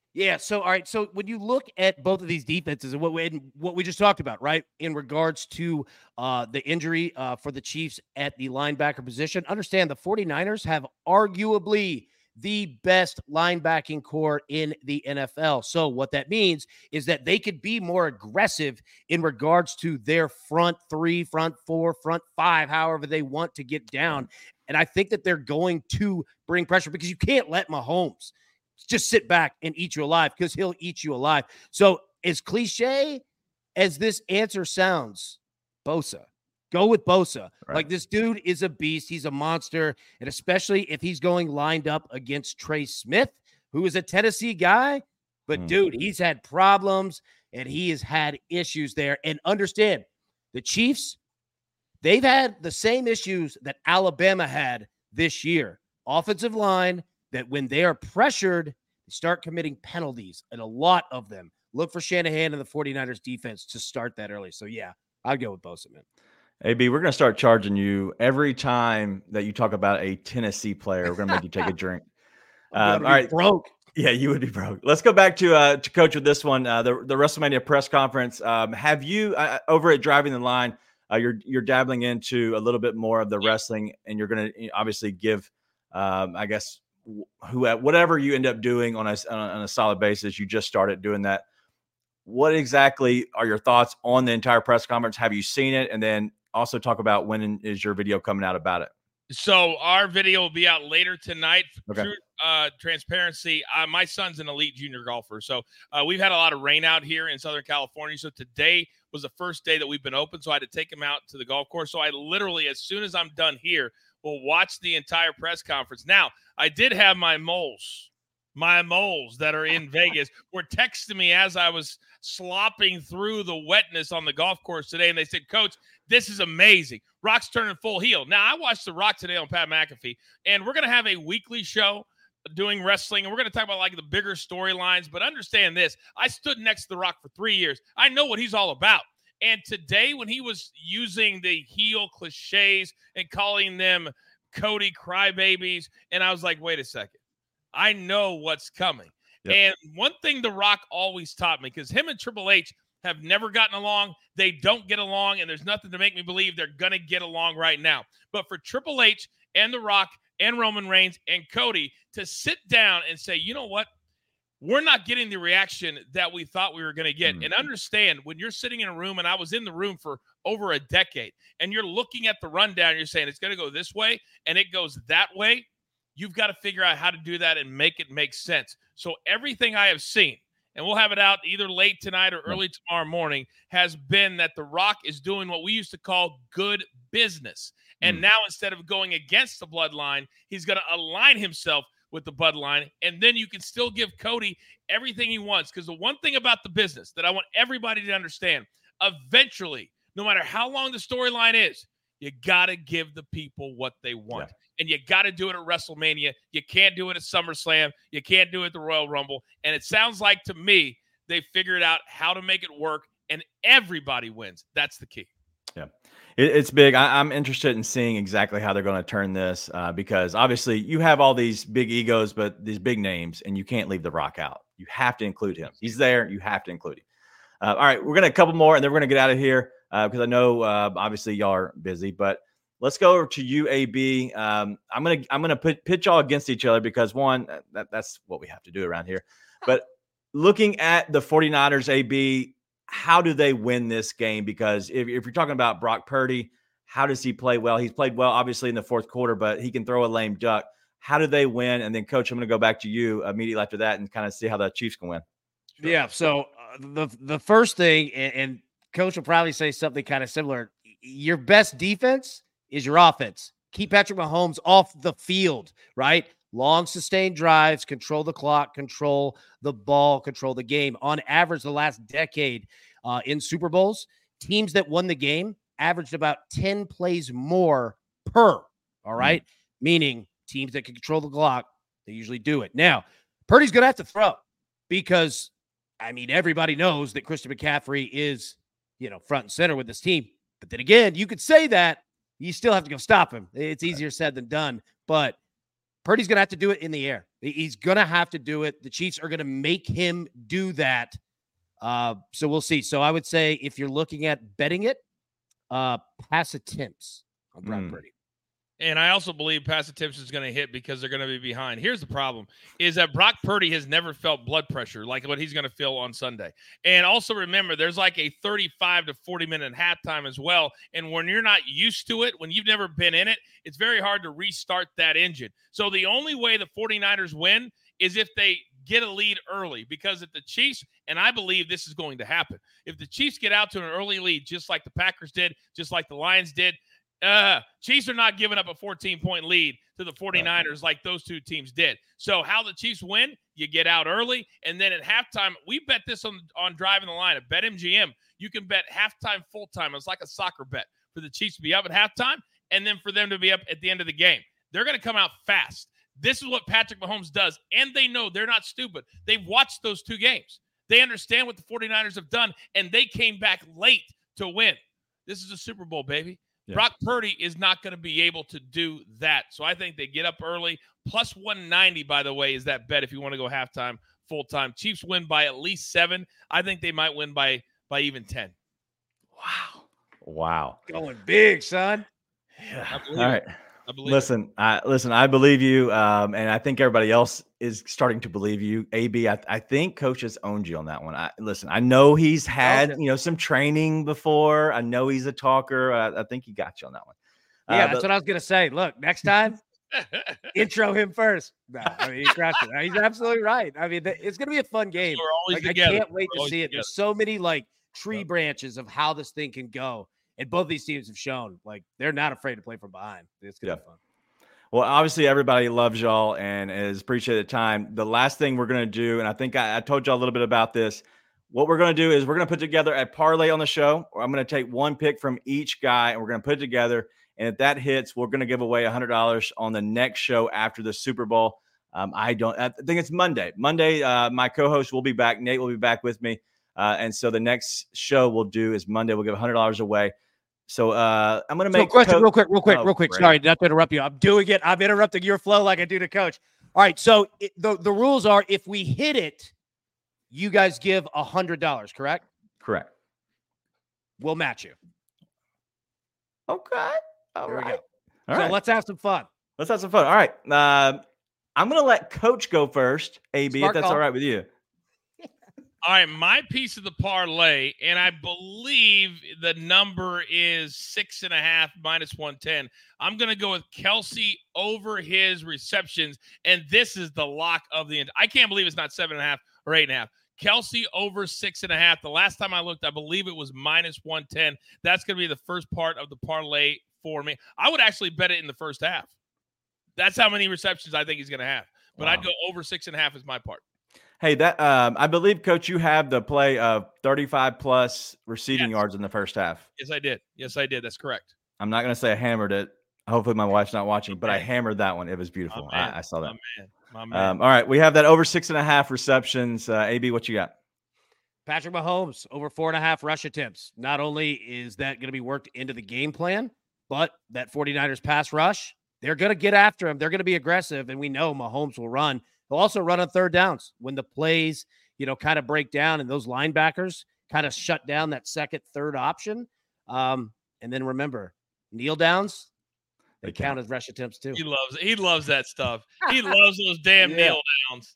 Yeah. So, all right. So when you look at both of these defenses and what we just talked about, right, in regards to the injury for the Chiefs at the linebacker position, understand the 49ers have arguably the best linebacking core in the NFL. So what that means is that they could be more aggressive in regards to their front three, front four, front five, however they want to get down. And I think that they're going to bring pressure because you can't let Mahomes just sit back and eat you alive because he'll eat you alive. So as cliche as this answer sounds, Bosa. Go with Bosa. Right. Like, this dude is a beast. He's a monster. And especially if he's going lined up against Trey Smith, who is a Tennessee guy. But, dude, he's had problems and he has had issues there. And understand, the Chiefs, they've had the same issues that Alabama had this year. Offensive line, that when they are pressured, they start committing penalties, and a lot of them. Look for Shanahan and the 49ers defense to start that early. So, yeah, I'd go with Bosa, man. AB, we're going to start charging you every time that you talk about a Tennessee player. We're going to make you take a drink. All right. Broke. Yeah, you would be broke. Let's go back to Coach with this one. The WrestleMania press conference. Have you over at Driving the Line? You're dabbling into a little bit more of the wrestling, and you're going to obviously give, I guess, whatever you end up doing on a solid basis. You just started doing that. What exactly are your thoughts on the entire press conference? Have you seen it? And then also talk about when is your video coming out about it? So our video will be out later tonight. Okay. True transparency. My son's an elite junior golfer. So we've had a lot of rain out here in Southern California. So today was the first day that we've been open. So I had to take him out to the golf course. So I literally, as soon as I'm done here, will watch the entire press conference. Now, I did have my moles that are in Vegas were texting me as I was slopping through the wetness on the golf course today. And they said, Coach, this is amazing. Rock's turning full heel. Now, I watched The Rock today on Pat McAfee, and we're going to have a weekly show doing wrestling, and we're going to talk about like the bigger storylines. But understand this, I stood next to The Rock for 3 years. I know what he's all about. And today, when he was using the heel cliches and calling them Cody crybabies, and I was like, wait a second. I know what's coming. Yep. And one thing The Rock always taught me, because him and Triple H have never gotten along. They don't get along, and there's nothing to make me believe they're going to get along right now. But for Triple H and The Rock and Roman Reigns and Cody to sit down and say, you know what? We're not getting the reaction that we thought we were going to get. And understand, when you're sitting in a room, and I was in the room for over a decade, and you're looking at the rundown, you're saying it's going to go this way, and it goes that way. You've got to figure out how to do that and make it make sense. So everything I have seen, and we'll have it out either late tonight or early tomorrow morning, has been that The Rock is doing what we used to call good business. And now, instead of going against the bloodline, he's going to align himself with the bloodline. And then you can still give Cody everything he wants. Because the one thing about the business that I want everybody to understand, eventually, no matter how long the storyline is, you got to give the people what they want. Yeah. And you got to do it at WrestleMania. You can't do it at SummerSlam. You can't do it at the Royal Rumble. And it sounds like, to me, they figured out how to make it work, and everybody wins. That's the key. Yeah, it's big. I'm interested in seeing exactly how they're going to turn this because obviously you have all these big egos, but these big names, and you can't leave The Rock out. You have to include him. He's there. You have to include him. All right, we're going to a couple more, and then we're going to get out of here because I know obviously y'all are busy, but let's go over to you, AB. I'm gonna pitch y'all against each other because one, that's what we have to do around here. But looking at the 49ers, AB, how do they win this game? Because if you're talking about Brock Purdy, how does he play well? He's played well, obviously, in the fourth quarter, but he can throw a lame duck. How do they win? And then, Coach, I'm going to go back to you immediately after that and kind of see how the Chiefs can win. Sure. Yeah, so the first thing, and Coach will probably say something kind of similar, your best defense is your offense. Keep Patrick Mahomes off the field, right? Long sustained drives, control the clock, control the ball, control the game. On average, the last decade in Super Bowls, teams that won the game averaged about 10 plays more per, all right? Meaning teams that can control the clock, they usually do it. Now, Purdy's going to have to throw because, I mean, everybody knows that Christian McCaffrey is, front and center with this team. But then again, you could say that, you still have to go stop him. It's easier said than done, but Purdy's going to have to do it in the air. He's going to have to do it. The Chiefs are going to make him do that. So we'll see. So I would say if you're looking at betting it, pass attempts on Brock Purdy. And I also believe pass attempts is going to hit because they're going to be behind. Here's the problem, is that Brock Purdy has never felt blood pressure like what he's going to feel on Sunday. And also remember, there's like a 35 to 40-minute halftime as well. And when you're not used to it, when you've never been in it, it's very hard to restart that engine. So the only way the 49ers win is if they get a lead early, because if the Chiefs, and I believe this is going to happen, if the Chiefs get out to an early lead, just like the Packers did, just like the Lions did, Chiefs are not giving up a 14-point lead to the 49ers like those two teams did. So how the Chiefs win, you get out early, and then at halftime, we bet this on Driving the Line at BetMGM. You can bet halftime, full-time. It's like a soccer bet for the Chiefs to be up at halftime and then for them to be up at the end of the game. They're going to come out fast. This is what Patrick Mahomes does, and they know they're not stupid. They've watched those two games. They understand what the 49ers have done, and they came back late to win. This is a Super Bowl, baby. Yeah. Brock Purdy is not going to be able to do that. So I think they get up early. Plus 190, by the way, is that bet if you want to go halftime, full-time. Chiefs win by at least 7. I think they might win by even 10. Wow. Going big, son. Yeah. All right. Listen, I believe you, and I think everybody else is starting to believe you. AB, I think Coach has owned you on that one. I know he's had some training before. I know he's a talker. I think he got you on that one. Yeah, that's what I was gonna say. Look, next time, intro him first. No, I mean, he crashed it. He's absolutely right. I mean, it's gonna be a fun game. I can't wait to see it. There's so many tree branches of how this thing can go. And both these teams have shown they're not afraid to play from behind. It's going to be fun. Well, obviously, everybody loves y'all and has appreciated the time. The last thing we're going to do, and I think I told y'all a little bit about this. What we're going to do is we're going to put together a parlay on the show. I'm going to take one pick from each guy, and we're going to put it together. And if that hits, we're going to give away $100 on the next show after the Super Bowl. I think it's Monday. My co-host will be back. Nate will be back with me. And so the next show we'll do is Monday. We'll give $100 away. So I'm going to make a question real quick. Great. Sorry, not to interrupt you. I'm doing it. I'm interrupting your flow like I do to Coach. All right. So the rules are if we hit it, you guys give $100, correct? Correct. We'll match you. Okay. All right. Let's have some fun. All right. I'm going to let Coach go first, AB, if that's all right with you. All right, my piece of the parlay, and I believe the number is 6.5 minus 110. I'm going to go with Kelce over his receptions, and this is the lock of the end. I can't believe it's not 7.5 or 8.5. Kelce over 6.5. The last time I looked, I believe it was minus 110. That's going to be the first part of the parlay for me. I would actually bet it in the first half. That's how many receptions I think he's going to have. But I'd go over 6.5 is my part. Hey, that I believe, Coach, you have the play of 35-plus receiving yards in the first half. Yes, I did. That's correct. I'm not going to say I hammered it. Hopefully my wife's not watching, but I hammered that one. It was beautiful. I saw that. My man. All right, we have that over 6.5 receptions. AB, what you got? Patrick Mahomes, over 4.5 rush attempts. Not only is that going to be worked into the game plan, but that 49ers pass rush, they're going to get after him. They're going to be aggressive, and we know Mahomes will run. He'll also run on third downs when the plays, kind of break down and those linebackers kind of shut down that second, third option. And then remember, kneel downs, they count as rush attempts too. He loves that stuff. He loves those damn kneel downs.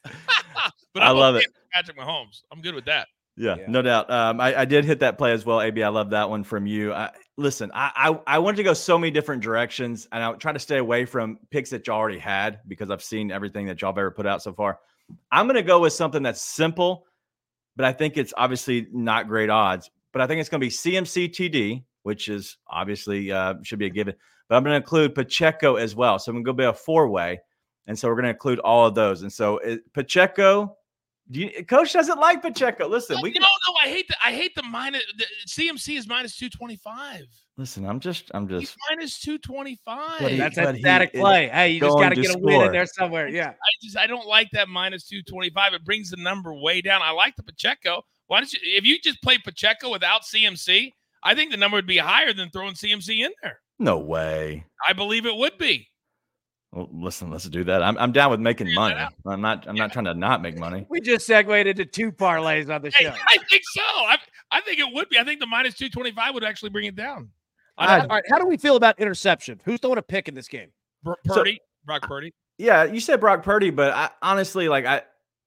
But I love it. Patrick Mahomes. I'm good with that. Yeah, no doubt. I did hit that play as well, AB. I love that one from you. Listen, I wanted to go so many different directions, and I try to stay away from picks that you already had because I've seen everything that y'all have ever put out so far. I'm going to go with something that's simple, but I think it's obviously not great odds. But I think it's going to be CMC TD, which is obviously should be a given. But I'm going to include Pacheco as well. So I'm going to go be a 4-way. And so we're going to include all of those. And so Pacheco, Coach doesn't like Pacheco. Listen, No, I hate the minus. The CMC is minus 225. Listen, I'm just. He's minus 225. That's a static play. Hey, you just got to get a win in there somewhere. Yeah. I don't like that minus 225. It brings the number way down. I like the Pacheco. Why don't you? If you just play Pacheco without CMC, I think the number would be higher than throwing CMC in there. No way. I believe it would be. Well, listen, let's do that. I'm down with making Figure money. that out. I'm not trying to not make money. We just segued into 2 parlays on the Hey, show. I think so. I think it would be. I think the minus 225 would actually bring it down. All right, how do we feel about interception? Who's throwing a pick in this game? Purdy, Brock Purdy. Yeah, you said Brock Purdy, but I honestly I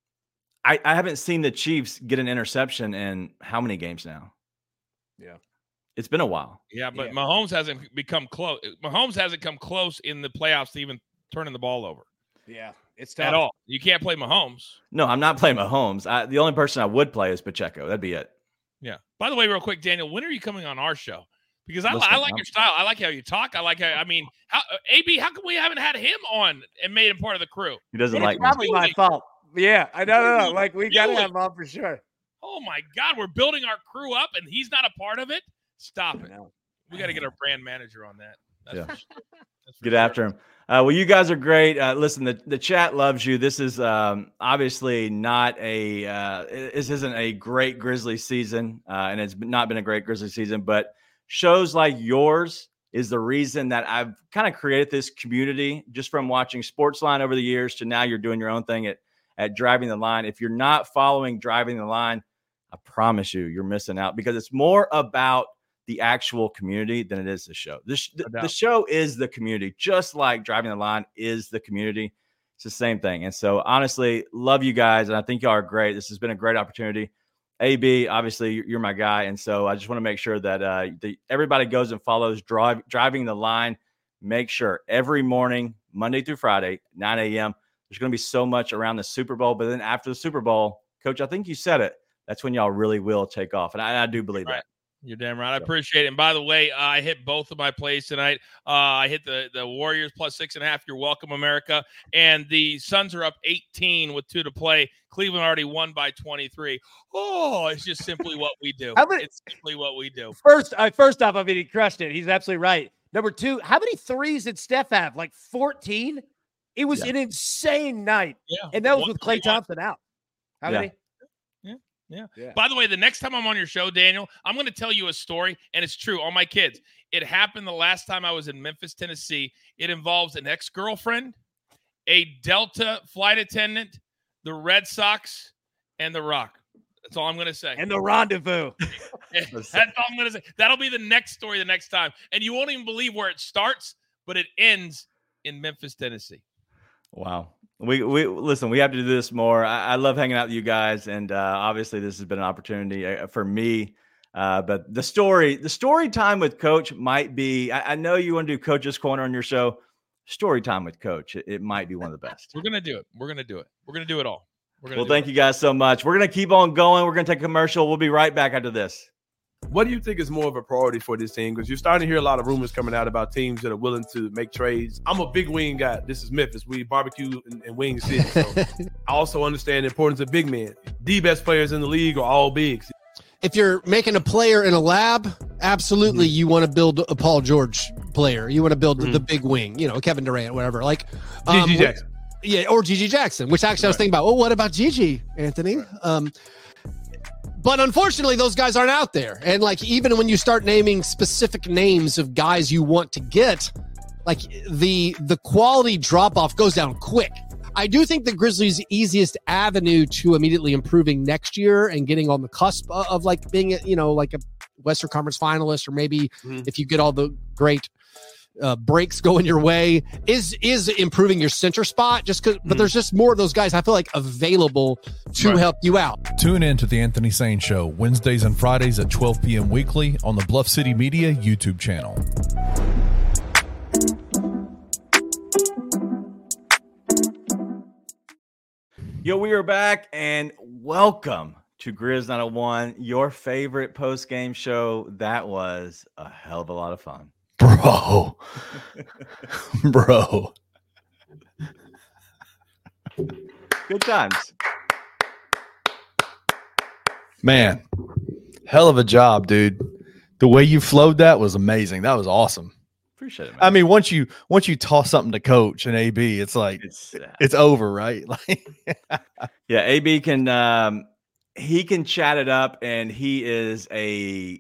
haven't seen the Chiefs get an interception in how many games now? Yeah. It's been a while. Yeah, but Yeah. Mahomes hasn't become close. Mahomes hasn't come close in the playoffs to even turning the ball over Yeah, it's tough. at all. You can't play Mahomes. No, I'm not playing Mahomes. The only person I would play is Pacheco. That'd be it. Yeah. By the way, real quick, Daniel, when are you coming on our show? Because I Listen, like your style. I like how you talk. I like how, AB, how come we haven't had him on and made him part of the crew? He doesn't It's like me. probably my fault. Yeah, I know. Really? Like, we got to Really? have him on for sure. Oh, my God. We're building our crew up, and he's not a part of it? Stop it. No. We got to get our brand manager on that. That's Yeah. for sure. That's for Get sure. after him. Well, you guys are great. Listen, the chat loves you. This is obviously not this isn't a great Grizzly season, and it's not been a great Grizzly season, but shows like yours is the reason that I've kind of created this community just from watching Sportsline over the years to now you're doing your own thing at Driving the Line. If you're not following Driving the Line, I promise you're missing out because it's more about the actual community than it is the show. The show is the community, just like Driving the Line is the community. It's the same thing. And so honestly, love you guys. And I think y'all are great. This has been a great opportunity. AB, obviously you're my guy. And so I just want to make sure that everybody goes and follows Driving the Line. Make sure every morning, Monday through Friday, 9 a.m., there's going to be so much around the Super Bowl. But then after the Super Bowl, Coach, I think you said it. That's when y'all really will take off. And I do believe that. You're damn right. I appreciate it. And by the way, I hit both of my plays tonight. I hit the Warriors plus 6.5. You're welcome, America. And the Suns are up 18 with 2 to play. Cleveland already won by 23. Oh, it's just simply what we do. It's simply what we do. First off, I mean, he crushed it. He's absolutely right. Number 2, how many threes did Steph have? Like 14? It was an insane night. Yeah. And that was with Klay Thompson out. How many? Yeah. Yeah. By the way, the next time I'm on your show, Daniel, I'm going to tell you a story, and it's true. All my kids. It happened the last time I was in Memphis, Tennessee. It involves an ex-girlfriend, a Delta flight attendant, the Red Sox, and the Rock. That's all I'm going to say. And the rendezvous. That's all I'm going to say. That'll be the next story the next time. And you won't even believe where it starts, but it ends in Memphis, Tennessee. Wow. We listen, we have to do this more. I love hanging out with you guys. And obviously this has been an opportunity for me. But the story time with Coach might be, I know you want to do Coach's Corner on your show. Story time with Coach. It might be one of the best. We're going to do it. We're going to do it. We're going to do it all. Well, thank you guys so much. We're going to keep on going. We're going to take a commercial. We'll be right back after this. What do you think is more of a priority for this team? Because you're starting to hear a lot of rumors coming out about teams that are willing to make trades. I'm a big wing guy. This is Memphis. We barbecue in Wing City. So I also understand the importance of big men. The best players in the league are all bigs. If you're making a player in a lab, absolutely you want to build a Paul George player. You want to build the big wing, Kevin Durant, whatever. Like Gigi Jackson. Yeah, or Gigi Jackson, which actually I was thinking about. Well, what about Gigi, Anthony? But unfortunately, those guys aren't out there. And like, even when you start naming specific names of guys you want to get, like the quality drop off goes down quick. I do think the Grizzlies' easiest avenue to immediately improving next year and getting on the cusp of like being, like a Western Conference finalist, or maybe if you get all the great breaks going your way, is improving your center spot. Just because, but there's just more of those guys I feel like available to help you out. Tune in to the Anthony Sane Show Wednesdays and Fridays at 12 p.m. weekly on the Bluff City Media YouTube channel. Yo, we are back, and welcome to Grizz 901, your favorite post-game show. That was a hell of a lot of fun. Bro. Good times. Man, hell of a job, dude. The way you flowed that was amazing. That was awesome. Appreciate it, man. I mean, once you toss something to Coach and AB, it's like it's over, right? Like, yeah, AB can he can chat it up, and he is a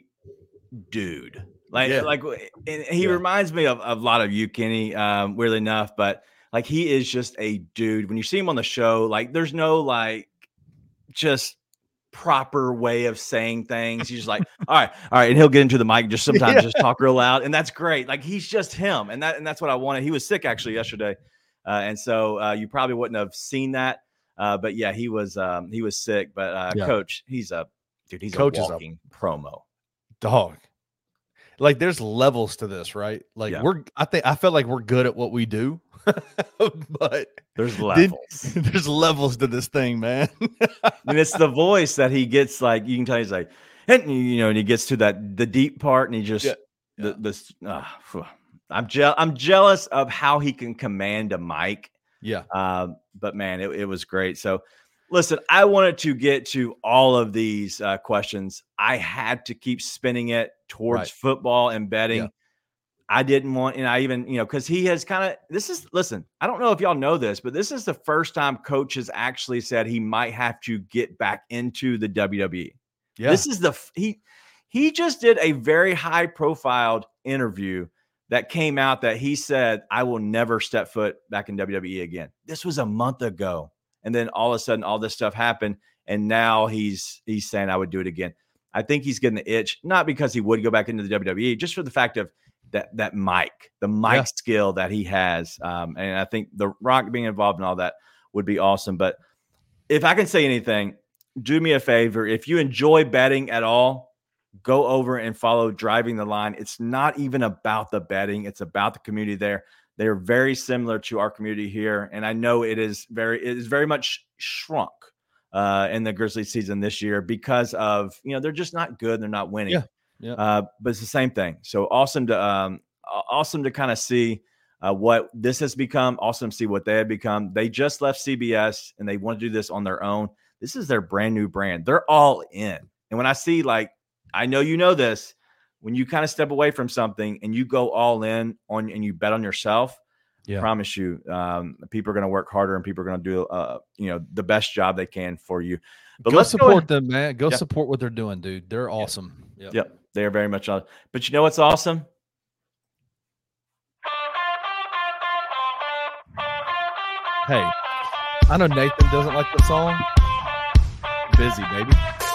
dude. And he reminds me of a lot of you, Kenny, weirdly enough. But Like he is just a dude. When you see him on the show, like there's no like just proper way of saying things. He's just like, all right, and he'll get into the mic, just sometimes just talk real loud, and that's great. Like he's just him, and that's what I wanted. He was sick actually yesterday, and so you probably wouldn't have seen that, but yeah, he was sick. But Coach, he's a walking promo dog. Like there's levels to this, right? Like I felt like we're good at what we do, but there's levels. There's levels to this thing, man. And it's the voice that he gets. Like you can tell he's like, and he gets to the deep part, and he just I'm jealous of how he can command a mic. Yeah. But man, it was great. So listen, I wanted to get to all of these questions. I had to keep spinning it towards football and betting. Yeah. I didn't want, and I even, because he has listen, I don't know if y'all know this, but this is the first time Coach has actually said he might have to get back into the WWE. Yeah. This is he just did a very high profiled interview that came out that he said, I will never step foot back in WWE again. This was a month ago. And then all of a sudden, all this stuff happened, and now he's saying I would do it again. I think he's getting the itch, not because he would go back into the WWE, just for the fact of that mic, the mic skill that he has. And I think The Rock being involved in all that would be awesome. But if I can say anything, do me a favor. If you enjoy betting at all, go over and follow Driving the Line. It's not even about the betting. It's about the community there. They're very similar to our community here. And I know it is very much shrunk in the Grizzlies season this year because of, they're just not good. They're not winning. Yeah. But it's the same thing. So awesome to kind of see what this has become. Awesome to see what they have become. They just left CBS and they want to do this on their own. This is their brand new brand. They're all in. And when I see, like, I know you know this, when you kind of step away from something and you go all in on and you bet on yourself, I promise you, people are going to work harder and people are going to do, the best job they can for you. But let's support them, man. Go support what they're doing, dude. They're awesome. Yep. They are very much awesome. But you know what's awesome? Hey, I know Nathan doesn't like the song. Busy, baby.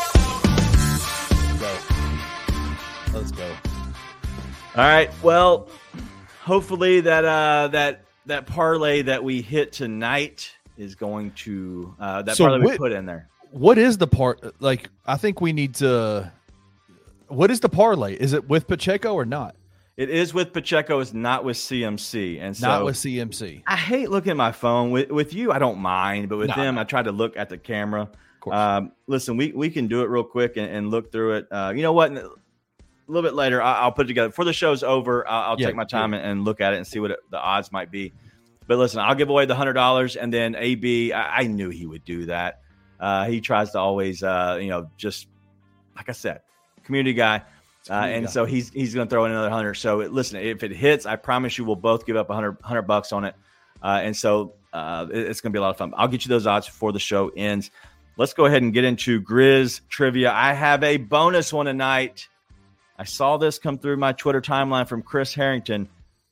Let's go. All right. Well, hopefully that parlay that we hit tonight is going to parlay we put in there. What is the part? Like, I think we need to. What is the parlay? Is it with Pacheco or not? It is with Pacheco. It's not with CMC, and so not with CMC. I hate looking at my phone. With you, I don't mind, but with them, I try to look at the camera. Of course. Listen, we can do it real quick and look through it. You know what? A little bit later, I'll put it together. Before the show's over, I'll take my time and look at it and see what the odds might be. But listen, I'll give away the $100, and then AB, I knew he would do that. He tries to always, just like I said, community guy. So he's going to throw in another 100. So listen, if it hits, I promise you we'll both give up $100 on it. It's going to be a lot of fun. I'll get you those odds before the show ends. Let's go ahead and get into Grizz trivia. I have a bonus one tonight. I saw this come through my Twitter timeline from Chris Harrington.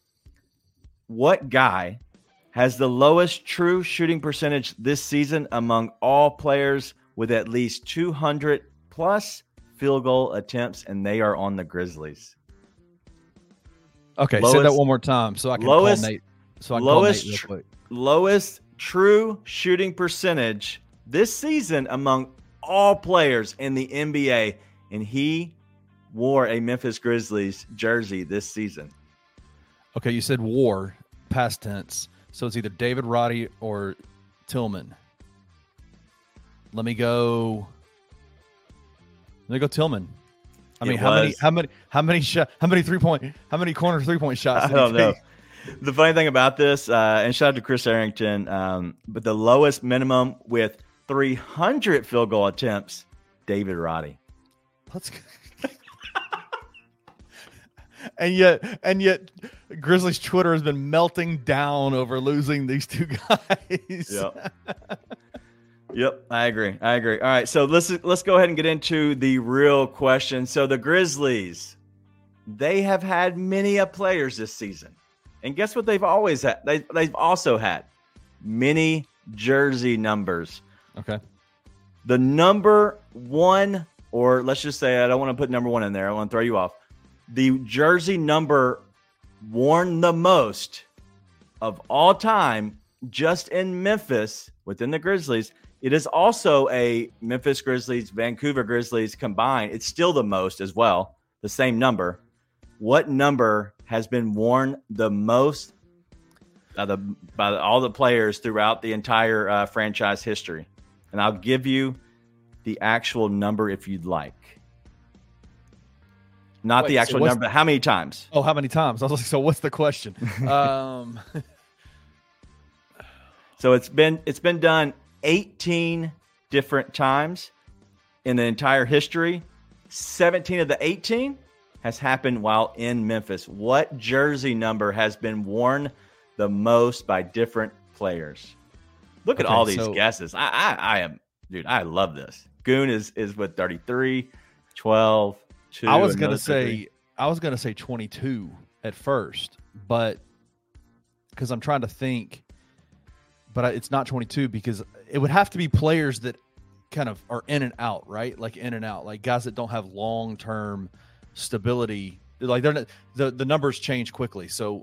What guy has the lowest true shooting percentage this season among all players with at least 200 plus field goal attempts, and they are on the Grizzlies? Okay, say that one more time so I can call Nate. Call Nate real quick. Lowest true shooting percentage this season among all players in the NBA, and he wore a Memphis Grizzlies jersey this season. Okay, you said wore, past tense. So it's either David Roddy or Tillman. Let me go Tillman. I mean, how many corner 3-point shots? I don't know. The funny thing about this, and shout out to Chris Harrington, but the lowest minimum with 300 field goal attempts, David Roddy. Let's go. And yet, Grizzlies Twitter has been melting down over losing these two guys. Yep, I agree. All right, so let's go ahead and get into the real question. So the Grizzlies, they have had many players this season And guess what they've always had? They've also had many jersey numbers. Okay. The number one, or let's just say I don't want to put number one in there. I want to throw you off. The jersey number worn the most of all time just in Memphis within the Grizzlies. It is also a Memphis Grizzlies, Vancouver Grizzlies combined. It's still the most as well, the same number. What number has been worn the most by all the players throughout the entire franchise history? And I'll give you the actual number if you'd like. Not the actual number, but how many times? Oh, how many times? I was like, so what's the question? So it's been done 18 different times in the entire history. 17 of the 18 has happened while in Memphis. What jersey number has been worn the most by different players? Look at all these guesses. I am, dude, I love this. Goon is with 33, 12, 2. I was going to say 22 at first, but because I'm trying to think, but it's not 22 because it would have to be players that kind of are in and out, right? Like in and out, like guys that don't have long-term stability. Like they're not, the numbers change quickly. So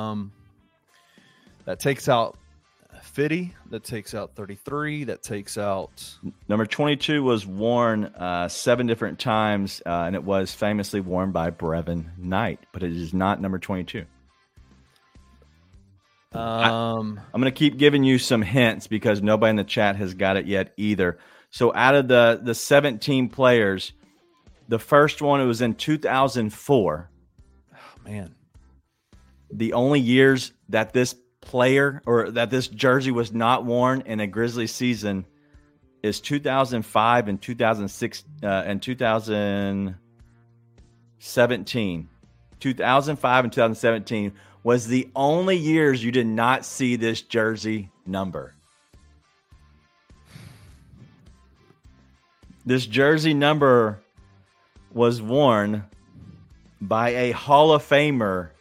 that takes out 50, that takes out 33, that takes out number 22 was worn 7 different times, and it was famously worn by Brevin Knight, but it is not number 22. I'm going to keep giving you some hints because nobody in the chat has got it yet either. So out of the 17 players, the first one, it was in 2004. Oh, man. The only years that this player or that this jersey was not worn in a Grizzlies season is 2005 and 2006 and 2017. 2005 and 2017 was the only years you did not see this jersey number. This jersey number was worn by a Hall of Famer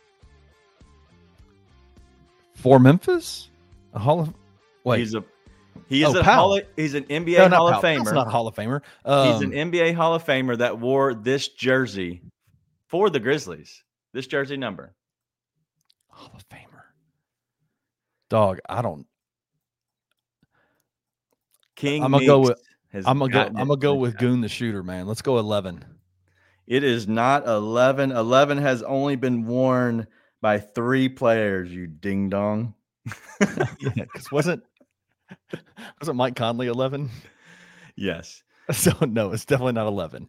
for Memphis. A Hall of wait, he's an NBA no, Hall of Powell. Famer. That's not a Hall of Famer. He's an NBA Hall of Famer that wore this jersey for the Grizzlies. This jersey number. Hall of Famer. Dog, I don't. King. I'm gonna go with. I'm gonna go with Goon the Shooter, man. Let's go 11. It is not 11. 11 has only been worn by 3 players. You ding dong. Yeah, because wasn't Mike Conley 11? Yes. So no, it's definitely not 11.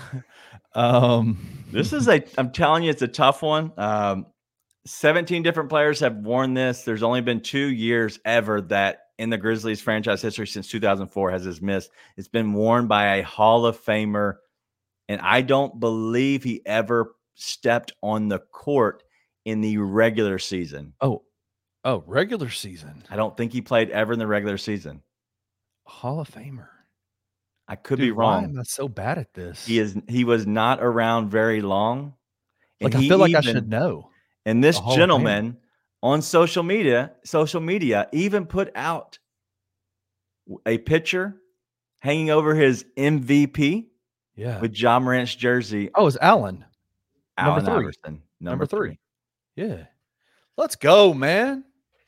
This is I'm telling you, it's a tough one. 17 different players have worn this. There's only been 2 years ever that in the Grizzlies franchise history since 2004 has this missed. It's been worn by a Hall of Famer, and I don't believe he ever stepped on the court in the regular season. Oh, regular season. I don't think he played ever in the regular season. Hall of Famer. I could be wrong. Why am I so bad at this? He was not around very long. Like I feel like I should know. And this gentleman on social media even put out a picture hanging over his MVP with Ja Morant's jersey. Oh, it's Allen. Allen Iverson. Number 3. Yeah. Let's go, man.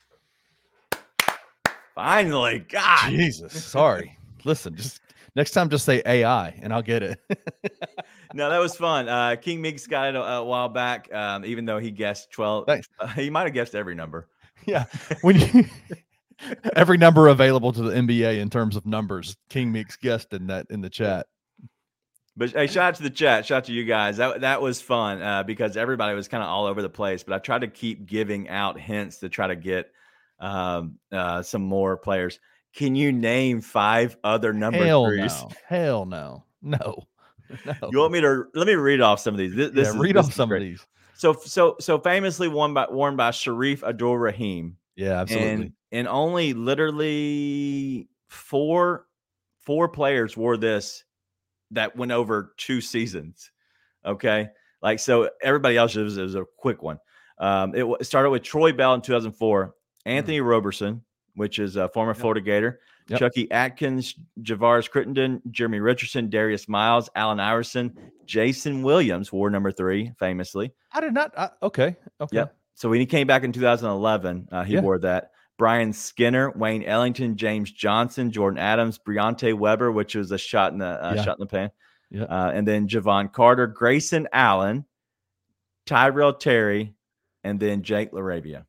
Finally. God. Jesus. Sorry. Listen, just next time just say AI and I'll get it. No, that was fun. King Meeks got it a while back, even though he guessed 12. Thanks. He might have guessed every number. Yeah. When you every number available to the NBA in terms of numbers, King Meeks guessed in the chat. But hey, shout out to the chat. Shout out to you guys. That was fun because everybody was kind of all over the place. But I tried to keep giving out hints to try to get some more players. Can you name 5 other number 3s? No. Hell no. No. You want me to let me read off some of these? Read off some of these. So famously worn by Sharif Abdul-Rahim. Yeah, absolutely. And only literally four players wore this that went over 2 seasons. Okay. Like, so everybody else was a quick one. It started with Troy Bell in 2004, Anthony Roberson, which is a former Florida Gator, Chucky Atkins, Javaris Crittenden, Jeremy Richardson, Darius Miles, Allen Iverson, Jason Williams wore number 3 famously. I did not. Okay. Yep. So when he came back in 2011, he wore that. Brian Skinner, Wayne Ellington, James Johnson, Jordan Adams, Briante Weber, which was a shot in the pan. Yeah. And then Javon Carter, Grayson Allen, Tyrell Terry, and then Jake LaRavia.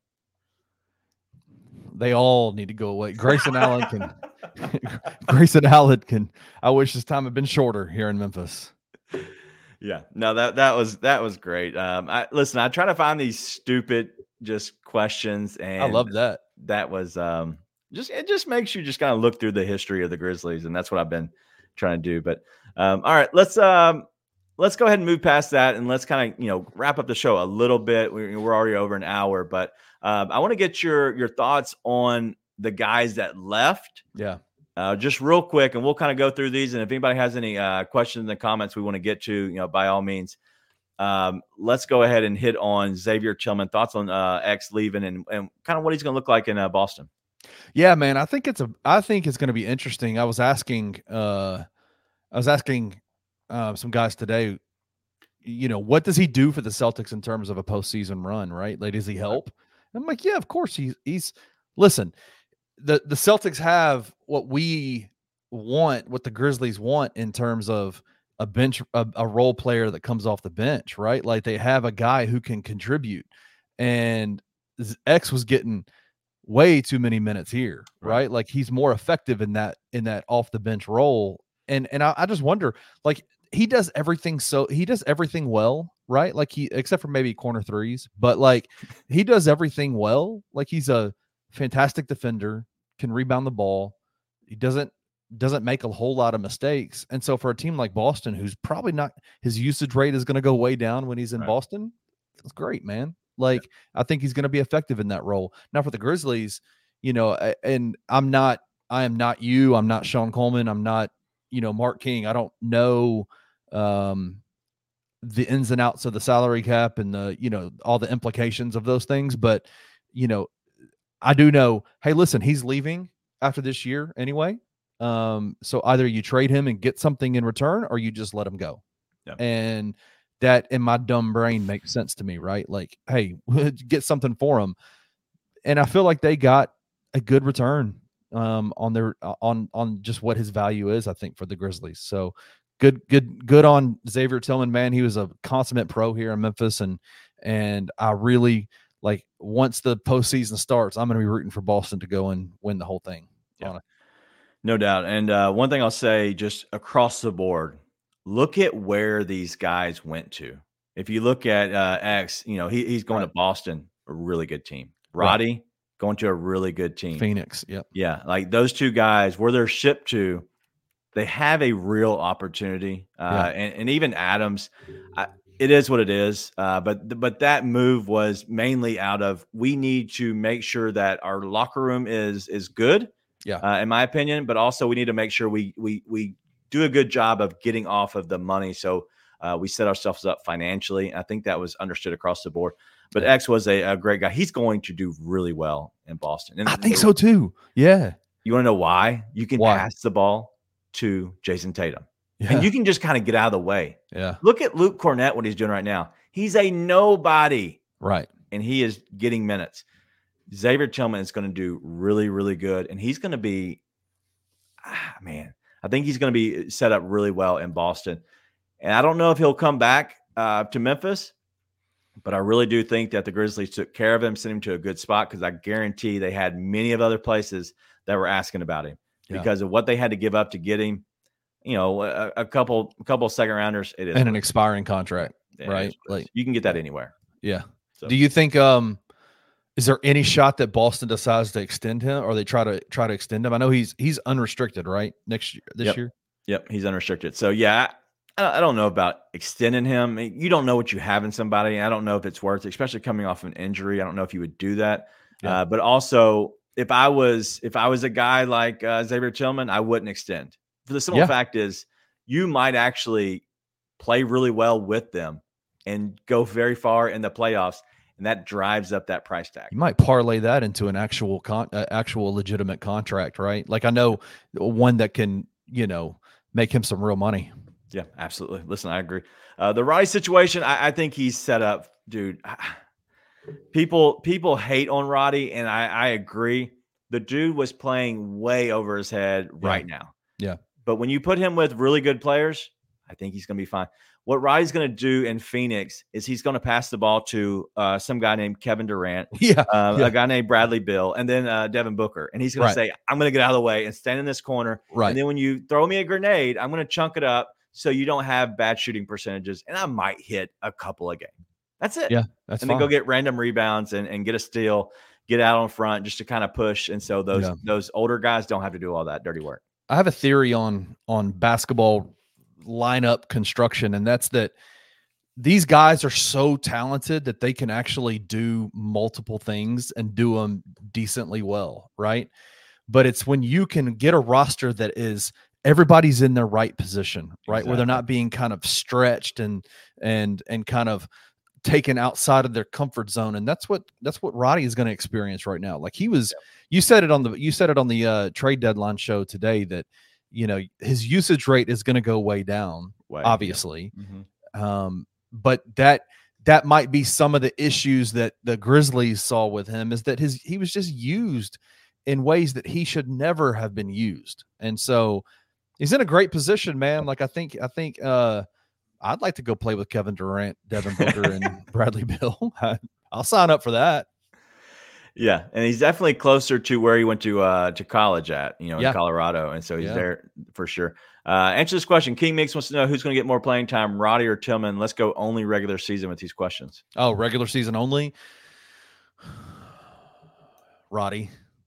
They all need to go away. Grayson Allen can. Grayson Allen can. I wish his time had been shorter here in Memphis. Yeah, no, that was great. I try to find these stupid just questions, and I love that. That was it just makes you just kind of look through the history of the Grizzlies, and that's what I've been trying to do. But all right, let's go ahead and move past that, and let's kind of wrap up the show a little bit. We're already over an hour, but I want to get your thoughts on the guys that left. Yeah. Just real quick, and we'll kind of go through these. And if anybody has any questions in the comments we want to get to, by all means, let's go ahead and hit on Xavier Tillman. Thoughts on X leaving and kind of what he's going to look like in Boston. Yeah, man, I think it's going to be interesting. I was asking some guys today, what does he do for the Celtics in terms of a postseason run, right? Like, does he help? And I'm like, yeah, of course he's listen. The Celtics have what we want, what the Grizzlies want in terms of a role player that comes off the bench, right? Like, they have a guy who can contribute, and X was getting way too many minutes here, right? Like, he's more effective in that off the bench role. And I just wonder, like, he does everything well, right? Like, except for maybe corner threes, but like, he does everything well. Like, he's a fantastic defender, can rebound the ball. He doesn't make a whole lot of mistakes. And so for a team like Boston, who's probably not, his usage rate is going to go way down when he's in Boston. That's great, man. Like, I think he's going to be effective in that role. Now for the Grizzlies, and I am not you, I'm not Sean Coleman, I'm not, Mark King. I don't know the ins and outs of the salary cap and the, all the implications of those things. But, I do know, hey, listen, he's leaving after this year anyway. So either you trade him and get something in return, or you just let him go. Yep. And that in my dumb brain makes sense to me, right? Like, hey, get something for him. And I feel like they got a good return on just what his value is, I think, for the Grizzlies. So good on Xavier Tillman, man. He was a consummate pro here in Memphis, and I really, like, once the postseason starts, I'm going to be rooting for Boston to go and win the whole thing. Yeah. No doubt. And one thing I'll say, just across the board, look at where these guys went to. If you look at X, he's going to Boston, a really good team. Roddy going to a really good team. Phoenix, yep. Yeah, like those two guys, where they're shipped to, they have a real opportunity. And even Adams, it is what it is. But that move was mainly out of, we need to make sure that our locker room is good. Yeah. In my opinion, but also we need to make sure we do a good job of getting off of the money. So we set ourselves up financially. I think that was understood across the board. But X was a great guy. He's going to do really well in Boston. And I think so too. Yeah. You want to know why? You can pass the ball to Jason Tatum. Yeah. And you can just kind of get out of the way. Yeah. Look at Luke Cornett, what he's doing right now. He's a nobody. Right. And he is getting minutes. Xavier Tillman is going to do really, really good. And he's going to be, I think he's going to be set up really well in Boston. And I don't know if he'll come back to Memphis, but I really do think that the Grizzlies took care of him, sent him to a good spot, because I guarantee they had many of other places that were asking about him because of what they had to give up to get him. A couple second rounders. It is and an expiring contract, right? Like, you can get that anywhere. Yeah. So. Do you think is there any shot that Boston decides to extend him, or they try to extend him? I know he's unrestricted, right? This year. Yep, he's unrestricted. So yeah, I don't know about extending him. You don't know what you have in somebody. I don't know if it's worth it, especially coming off an injury. I don't know if you would do that. Yeah. But also, if I was a guy like Xavier Tillman, I wouldn't extend. For the simple fact is, you might actually play really well with them and go very far in the playoffs. and that drives up that price tag. You might parlay that into an actual actual legitimate contract, right? Like I know one that can, make him some real money. Yeah, absolutely. Listen, I agree. The Roddy situation, I think he's set up, dude. People hate on Roddy, and I agree. The dude was playing way over his head right now. Yeah. But when you put him with really good players, I think he's going to be fine. What Roddy's going to do in Phoenix is he's going to pass the ball to some guy named Kevin Durant, a guy named Bradley Beal, and then Devin Booker. And he's going to say, I'm going to get out of the way and stand in this corner. Right. And then when you throw me a grenade, I'm going to chunk it up so you don't have bad shooting percentages. And I might hit a couple a game. That's it. Yeah, that's and fine. then go get random rebounds and get a steal, get out on front just to kind of push. And so those older guys don't have to do all that dirty work. I have a theory on basketball lineup construction, and that's that these guys are so talented that they can actually do multiple things and do them decently well, right? But it's when you can get a roster that is everybody's in their right position, right? Exactly. Where they're not being kind of stretched and kind of taken outside of their comfort zone. And that's what Roddy is going to experience right now. Like he was, you said it on the trade deadline show today that, his usage rate is going to go way down, obviously. Mm-hmm. But that might be some of the issues that the Grizzlies saw with him, is that he was just used in ways that he should never have been used. And so he's in a great position, man. Like I think I'd like to go play with Kevin Durant, Devin Booker, and Bradley Beal. I'll sign up for that. Yeah, and he's definitely closer to where he went to college at, in Colorado, and so he's there for sure. Answer this question. King Mix wants to know who's going to get more playing time, Roddy or Tillman. Let's go only regular season with these questions. Oh, regular season only? Roddy.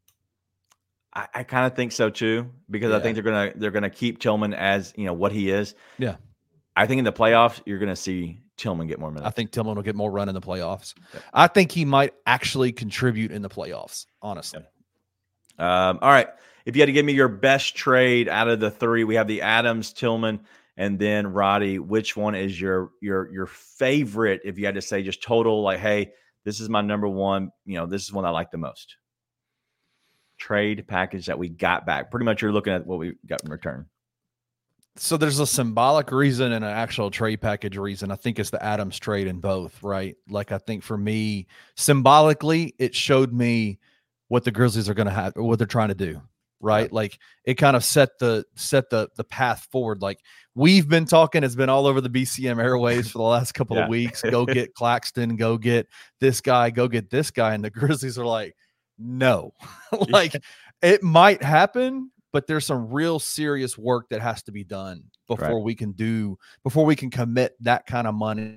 I kind of think so too, because I think they're gonna keep Tillman as what he is. Yeah. I think in the playoffs you're gonna see Tillman get more minutes. I think Tillman will get more run in the playoffs. Yeah. I think he might actually contribute in the playoffs, honestly. Yeah. All right. If you had to give me your best trade out of the three, we have the Adams, Tillman, and then Roddy. Which one is your favorite? If you had to say just total, like, hey, this is my number one. This is one I like the most. Trade package that we got back. Pretty much, you're looking at what we got in return. So there's a symbolic reason and an actual trade package reason. I think it's the Adams trade in both, right? Like I think for me, symbolically, it showed me what the Grizzlies are going to have, or what they're trying to do, right? Yeah. Like it kind of set the path forward. Like we've been talking, it's been all over the BCM airwaves for the last couple of weeks. Go get Claxton, go get this guy, go get this guy, and the Grizzlies are like, no, like it might happen. But there's some real serious work that has to be done before we can commit that kind of money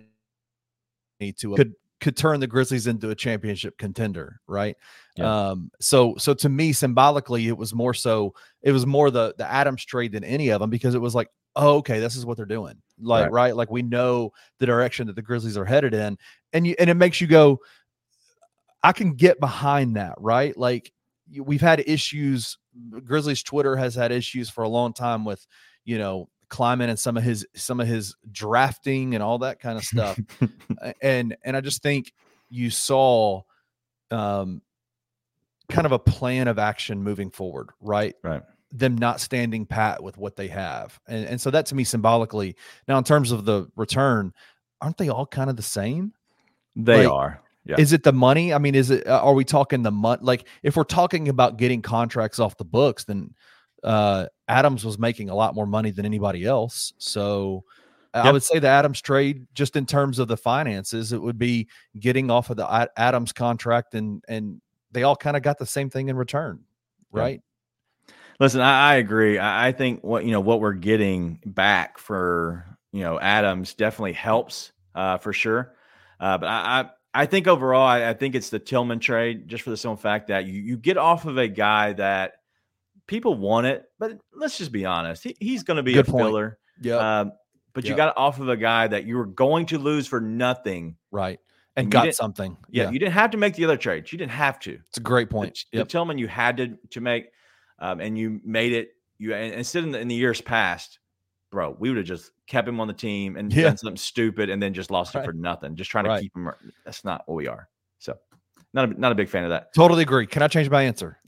to could turn the Grizzlies into a championship contender, right? Yeah. So to me, symbolically, it was more the Adams trade than any of them, because it was like, oh, okay, this is what they're doing. Like, right? Like we know the direction that the Grizzlies are headed in, and it makes you go, I can get behind that, right? Like we've had issues. Grizzlies Twitter has had issues for a long time with, Kleiman and some of his drafting and all that kind of stuff. and I just think you saw kind of a plan of action moving forward, right? Right. Them not standing pat with what they have. And so that to me symbolically, now in terms of the return, aren't they all kind of the same? They are. Yeah. Is it the money? I mean, are we talking the money? Like if we're talking about getting contracts off the books, then Adams was making a lot more money than anybody else. So I would say the Adams trade, just in terms of the finances, it would be getting off of the Adams contract, and they all kind of got the same thing in return. Right. Yeah. Listen, I agree. I think what we're getting back for, Adams definitely helps for sure. But I think overall, I think it's the Tillman trade, just for the simple fact that you get off of a guy that people want it, but let's just be honest. He's going to be a filler. Yeah. But you got off of a guy that you were going to lose for nothing. Right. And got something. Yeah. You didn't have to make the other trades. You didn't have to. It's a great point. The Tillman you had to make, and you made it. Instead in the years past, bro, we would have just kept him on the team and done something stupid and then just lost it for nothing. Just trying to keep him. That's not what we are. So not a big fan of that. Totally agree. Can I change my answer?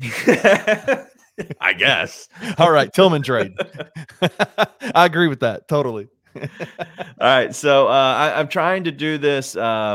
I guess. All right, Tillman trade. I agree with that. Totally. All right, so I'm trying to do this.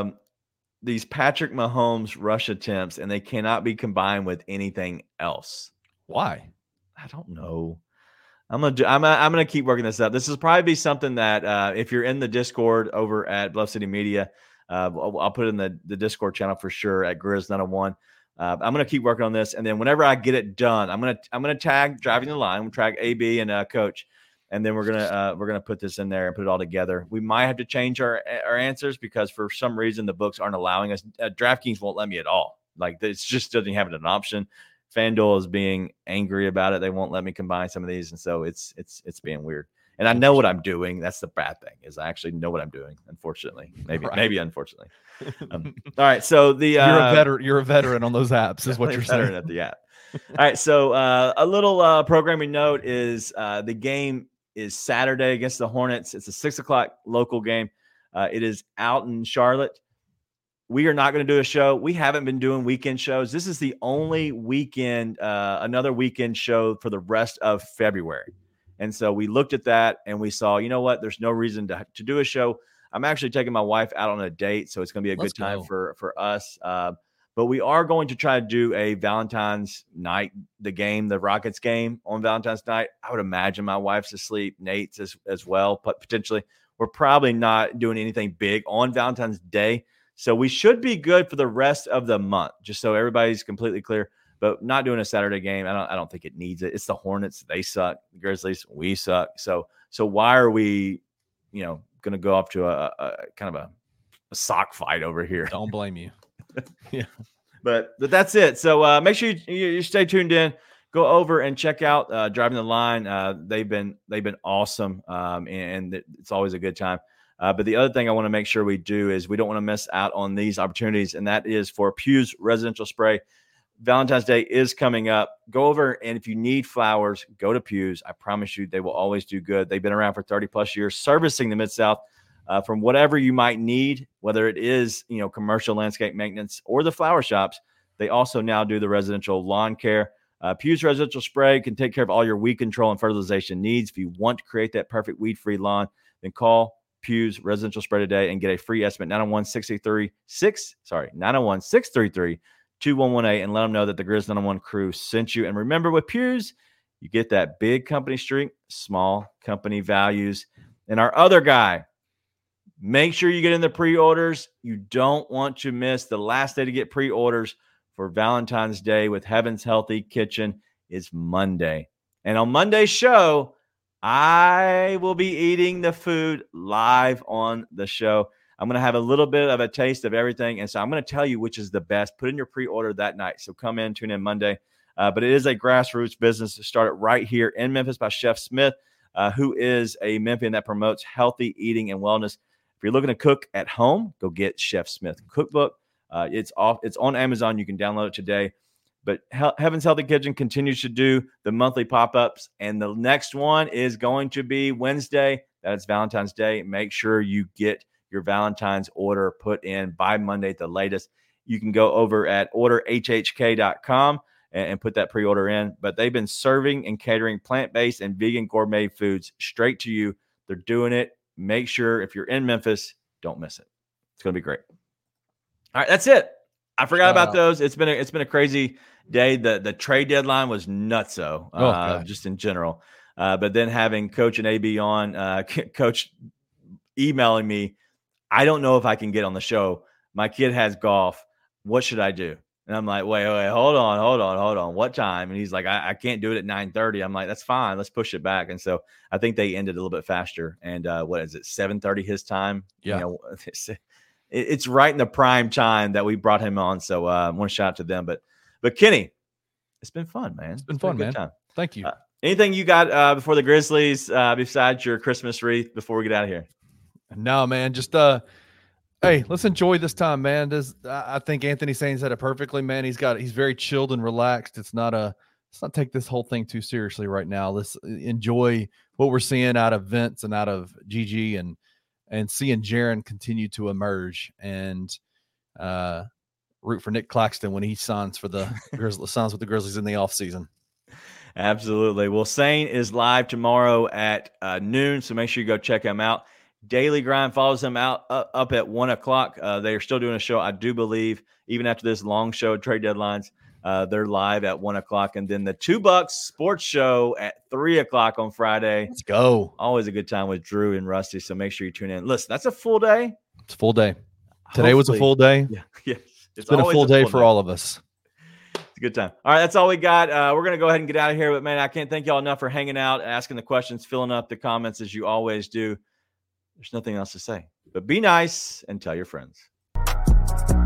These Patrick Mahomes rush attempts, and they cannot be combined with anything else. Why? I don't know. I'm gonna keep working this up. This will probably be something that if you're in the Discord over at Bluff City Media, I'll put it in the Discord channel for sure at Grizz901. I'm gonna keep working on this, and then whenever I get it done, I'm gonna tag Driving the Line. I'm gonna tag AB and Coach, and then we're gonna put this in there and put it all together. We might have to change our answers because for some reason the books aren't allowing us. DraftKings won't let me at all. Like it just doesn't have it an option. FanDuel is being angry about it. They won't let me combine some of these, and so it's being weird. And I know what I'm doing. That's the bad thing is I actually know what I'm doing. Unfortunately, maybe unfortunately. All right, so you're a veteran on those apps, is what you're saying. At the app. All right, so a little programming note is the game is Saturday against the Hornets. It's a 6:00 local game. It is out in Charlotte. We are not going to do a show. We haven't been doing weekend shows. This is the only weekend, another weekend show for the rest of February. And so we looked at that and we saw, you know what? There's no reason to do a show. I'm actually taking my wife out on a date, so it's going to be a good time for us. But we are going to try to do a Valentine's night, the Rockets game on Valentine's night. I would imagine my wife's asleep, Nate's as well, but potentially. We're probably not doing anything big on Valentine's Day. So we should be good for the rest of the month, just so everybody's completely clear. But not doing a Saturday game, I don't think it needs it. It's the Hornets; they suck. The Grizzlies, we suck. So why are we, going to go off to a kind of a sock fight over here? Don't blame you. Yeah, but that's it. So make sure you stay tuned in. Go over and check out Driving the Line. They've been awesome, and it's always a good time. But the other thing I want to make sure we do is we don't want to miss out on these opportunities, and that is for Pew's Residential Spray. Valentine's Day is coming up. Go over, and if you need flowers, go to Pew's. I promise you they will always do good. They've been around for 30-plus years, servicing the Mid-South from whatever you might need, whether it is commercial landscape maintenance or the flower shops. They also now do the residential lawn care. Pew's Residential Spray can take care of all your weed control and fertilization needs. If you want to create that perfect weed-free lawn, then call Pew's Residential Spray today and get a free estimate, 901-633-2118, and let them know that the Grizz 901 crew sent you. And remember, with Pew's, you get that big company strength, small company values. And our other guy, make sure you get in the pre-orders. You don't want to miss the last day to get pre-orders for Valentine's Day with Heaven's Healthy Kitchen is Monday. And on Monday's show, I will be eating the food live on the show. I'm going to have a little bit of a taste of everything. And so I'm going to tell you which is the best. Put in your pre-order that night. So come in, tune in Monday. But it is a grassroots business started right here in Memphis by Chef Smith, who is a Memphian that promotes healthy eating and wellness. If you're looking to cook at home, go get Chef Smith Cookbook. It's on Amazon. You can download it today. But Heaven's Healthy Kitchen continues to do the monthly pop-ups, and the next one is going to be Wednesday. That is Valentine's Day. Make sure you get your Valentine's order put in by Monday at the latest. You can go over at orderhhk.com and put that pre-order in. But they've been serving and catering plant-based and vegan gourmet foods straight to you. They're doing it. Make sure if you're in Memphis, don't miss it. It's going to be great. All right, that's it. I forgot about those. It's been a crazy day. The trade deadline was nutso, just in general. But then having Coach and AB on, Coach emailing me, I don't know if I can get on the show. My kid has golf. What should I do? And I'm like, wait, hold on. What time? And he's like, I can't do it at 9:30. I'm like, that's fine. Let's push it back. And so I think they ended a little bit faster. And what is it? 7:30 his time. Yeah. It's right in the prime time that we brought him on. So I want to shout out to them. But Kenny, it's been fun, man. It's been fun, man. Time. Thank you. Anything you got before the Grizzlies besides your Christmas wreath before we get out of here? No, man. Just hey, let's enjoy this time, man. I think Anthony Sain said it perfectly, man. He's very chilled and relaxed. Let's not take this whole thing too seriously right now. Let's enjoy what we're seeing out of Vince and out of Gigi and seeing Jaren continue to emerge. And root for Nick Claxton when he signs for the signs with the Grizzlies in the offseason. Absolutely. Well, Sane is live tomorrow at noon, so make sure you go check him out. Daily Grind follows him out up at 1 o'clock. They are still doing a show, I do believe, even after this long show, trade deadlines. They're live at 1 o'clock. And then the $2 Sports Show at 3 o'clock on Friday. Let's go. Always a good time with Drew and Rusty, so make sure you tune in. Listen, that's a full day. It's a full day. Today was a full day. Yeah, yes. It's been a full day for all of us. It's a good time. All right, that's all we got. We're going to go ahead and get out of here. But, man, I can't thank y'all enough for hanging out, asking the questions, filling up the comments as you always do. There's nothing else to say. But be nice and tell your friends.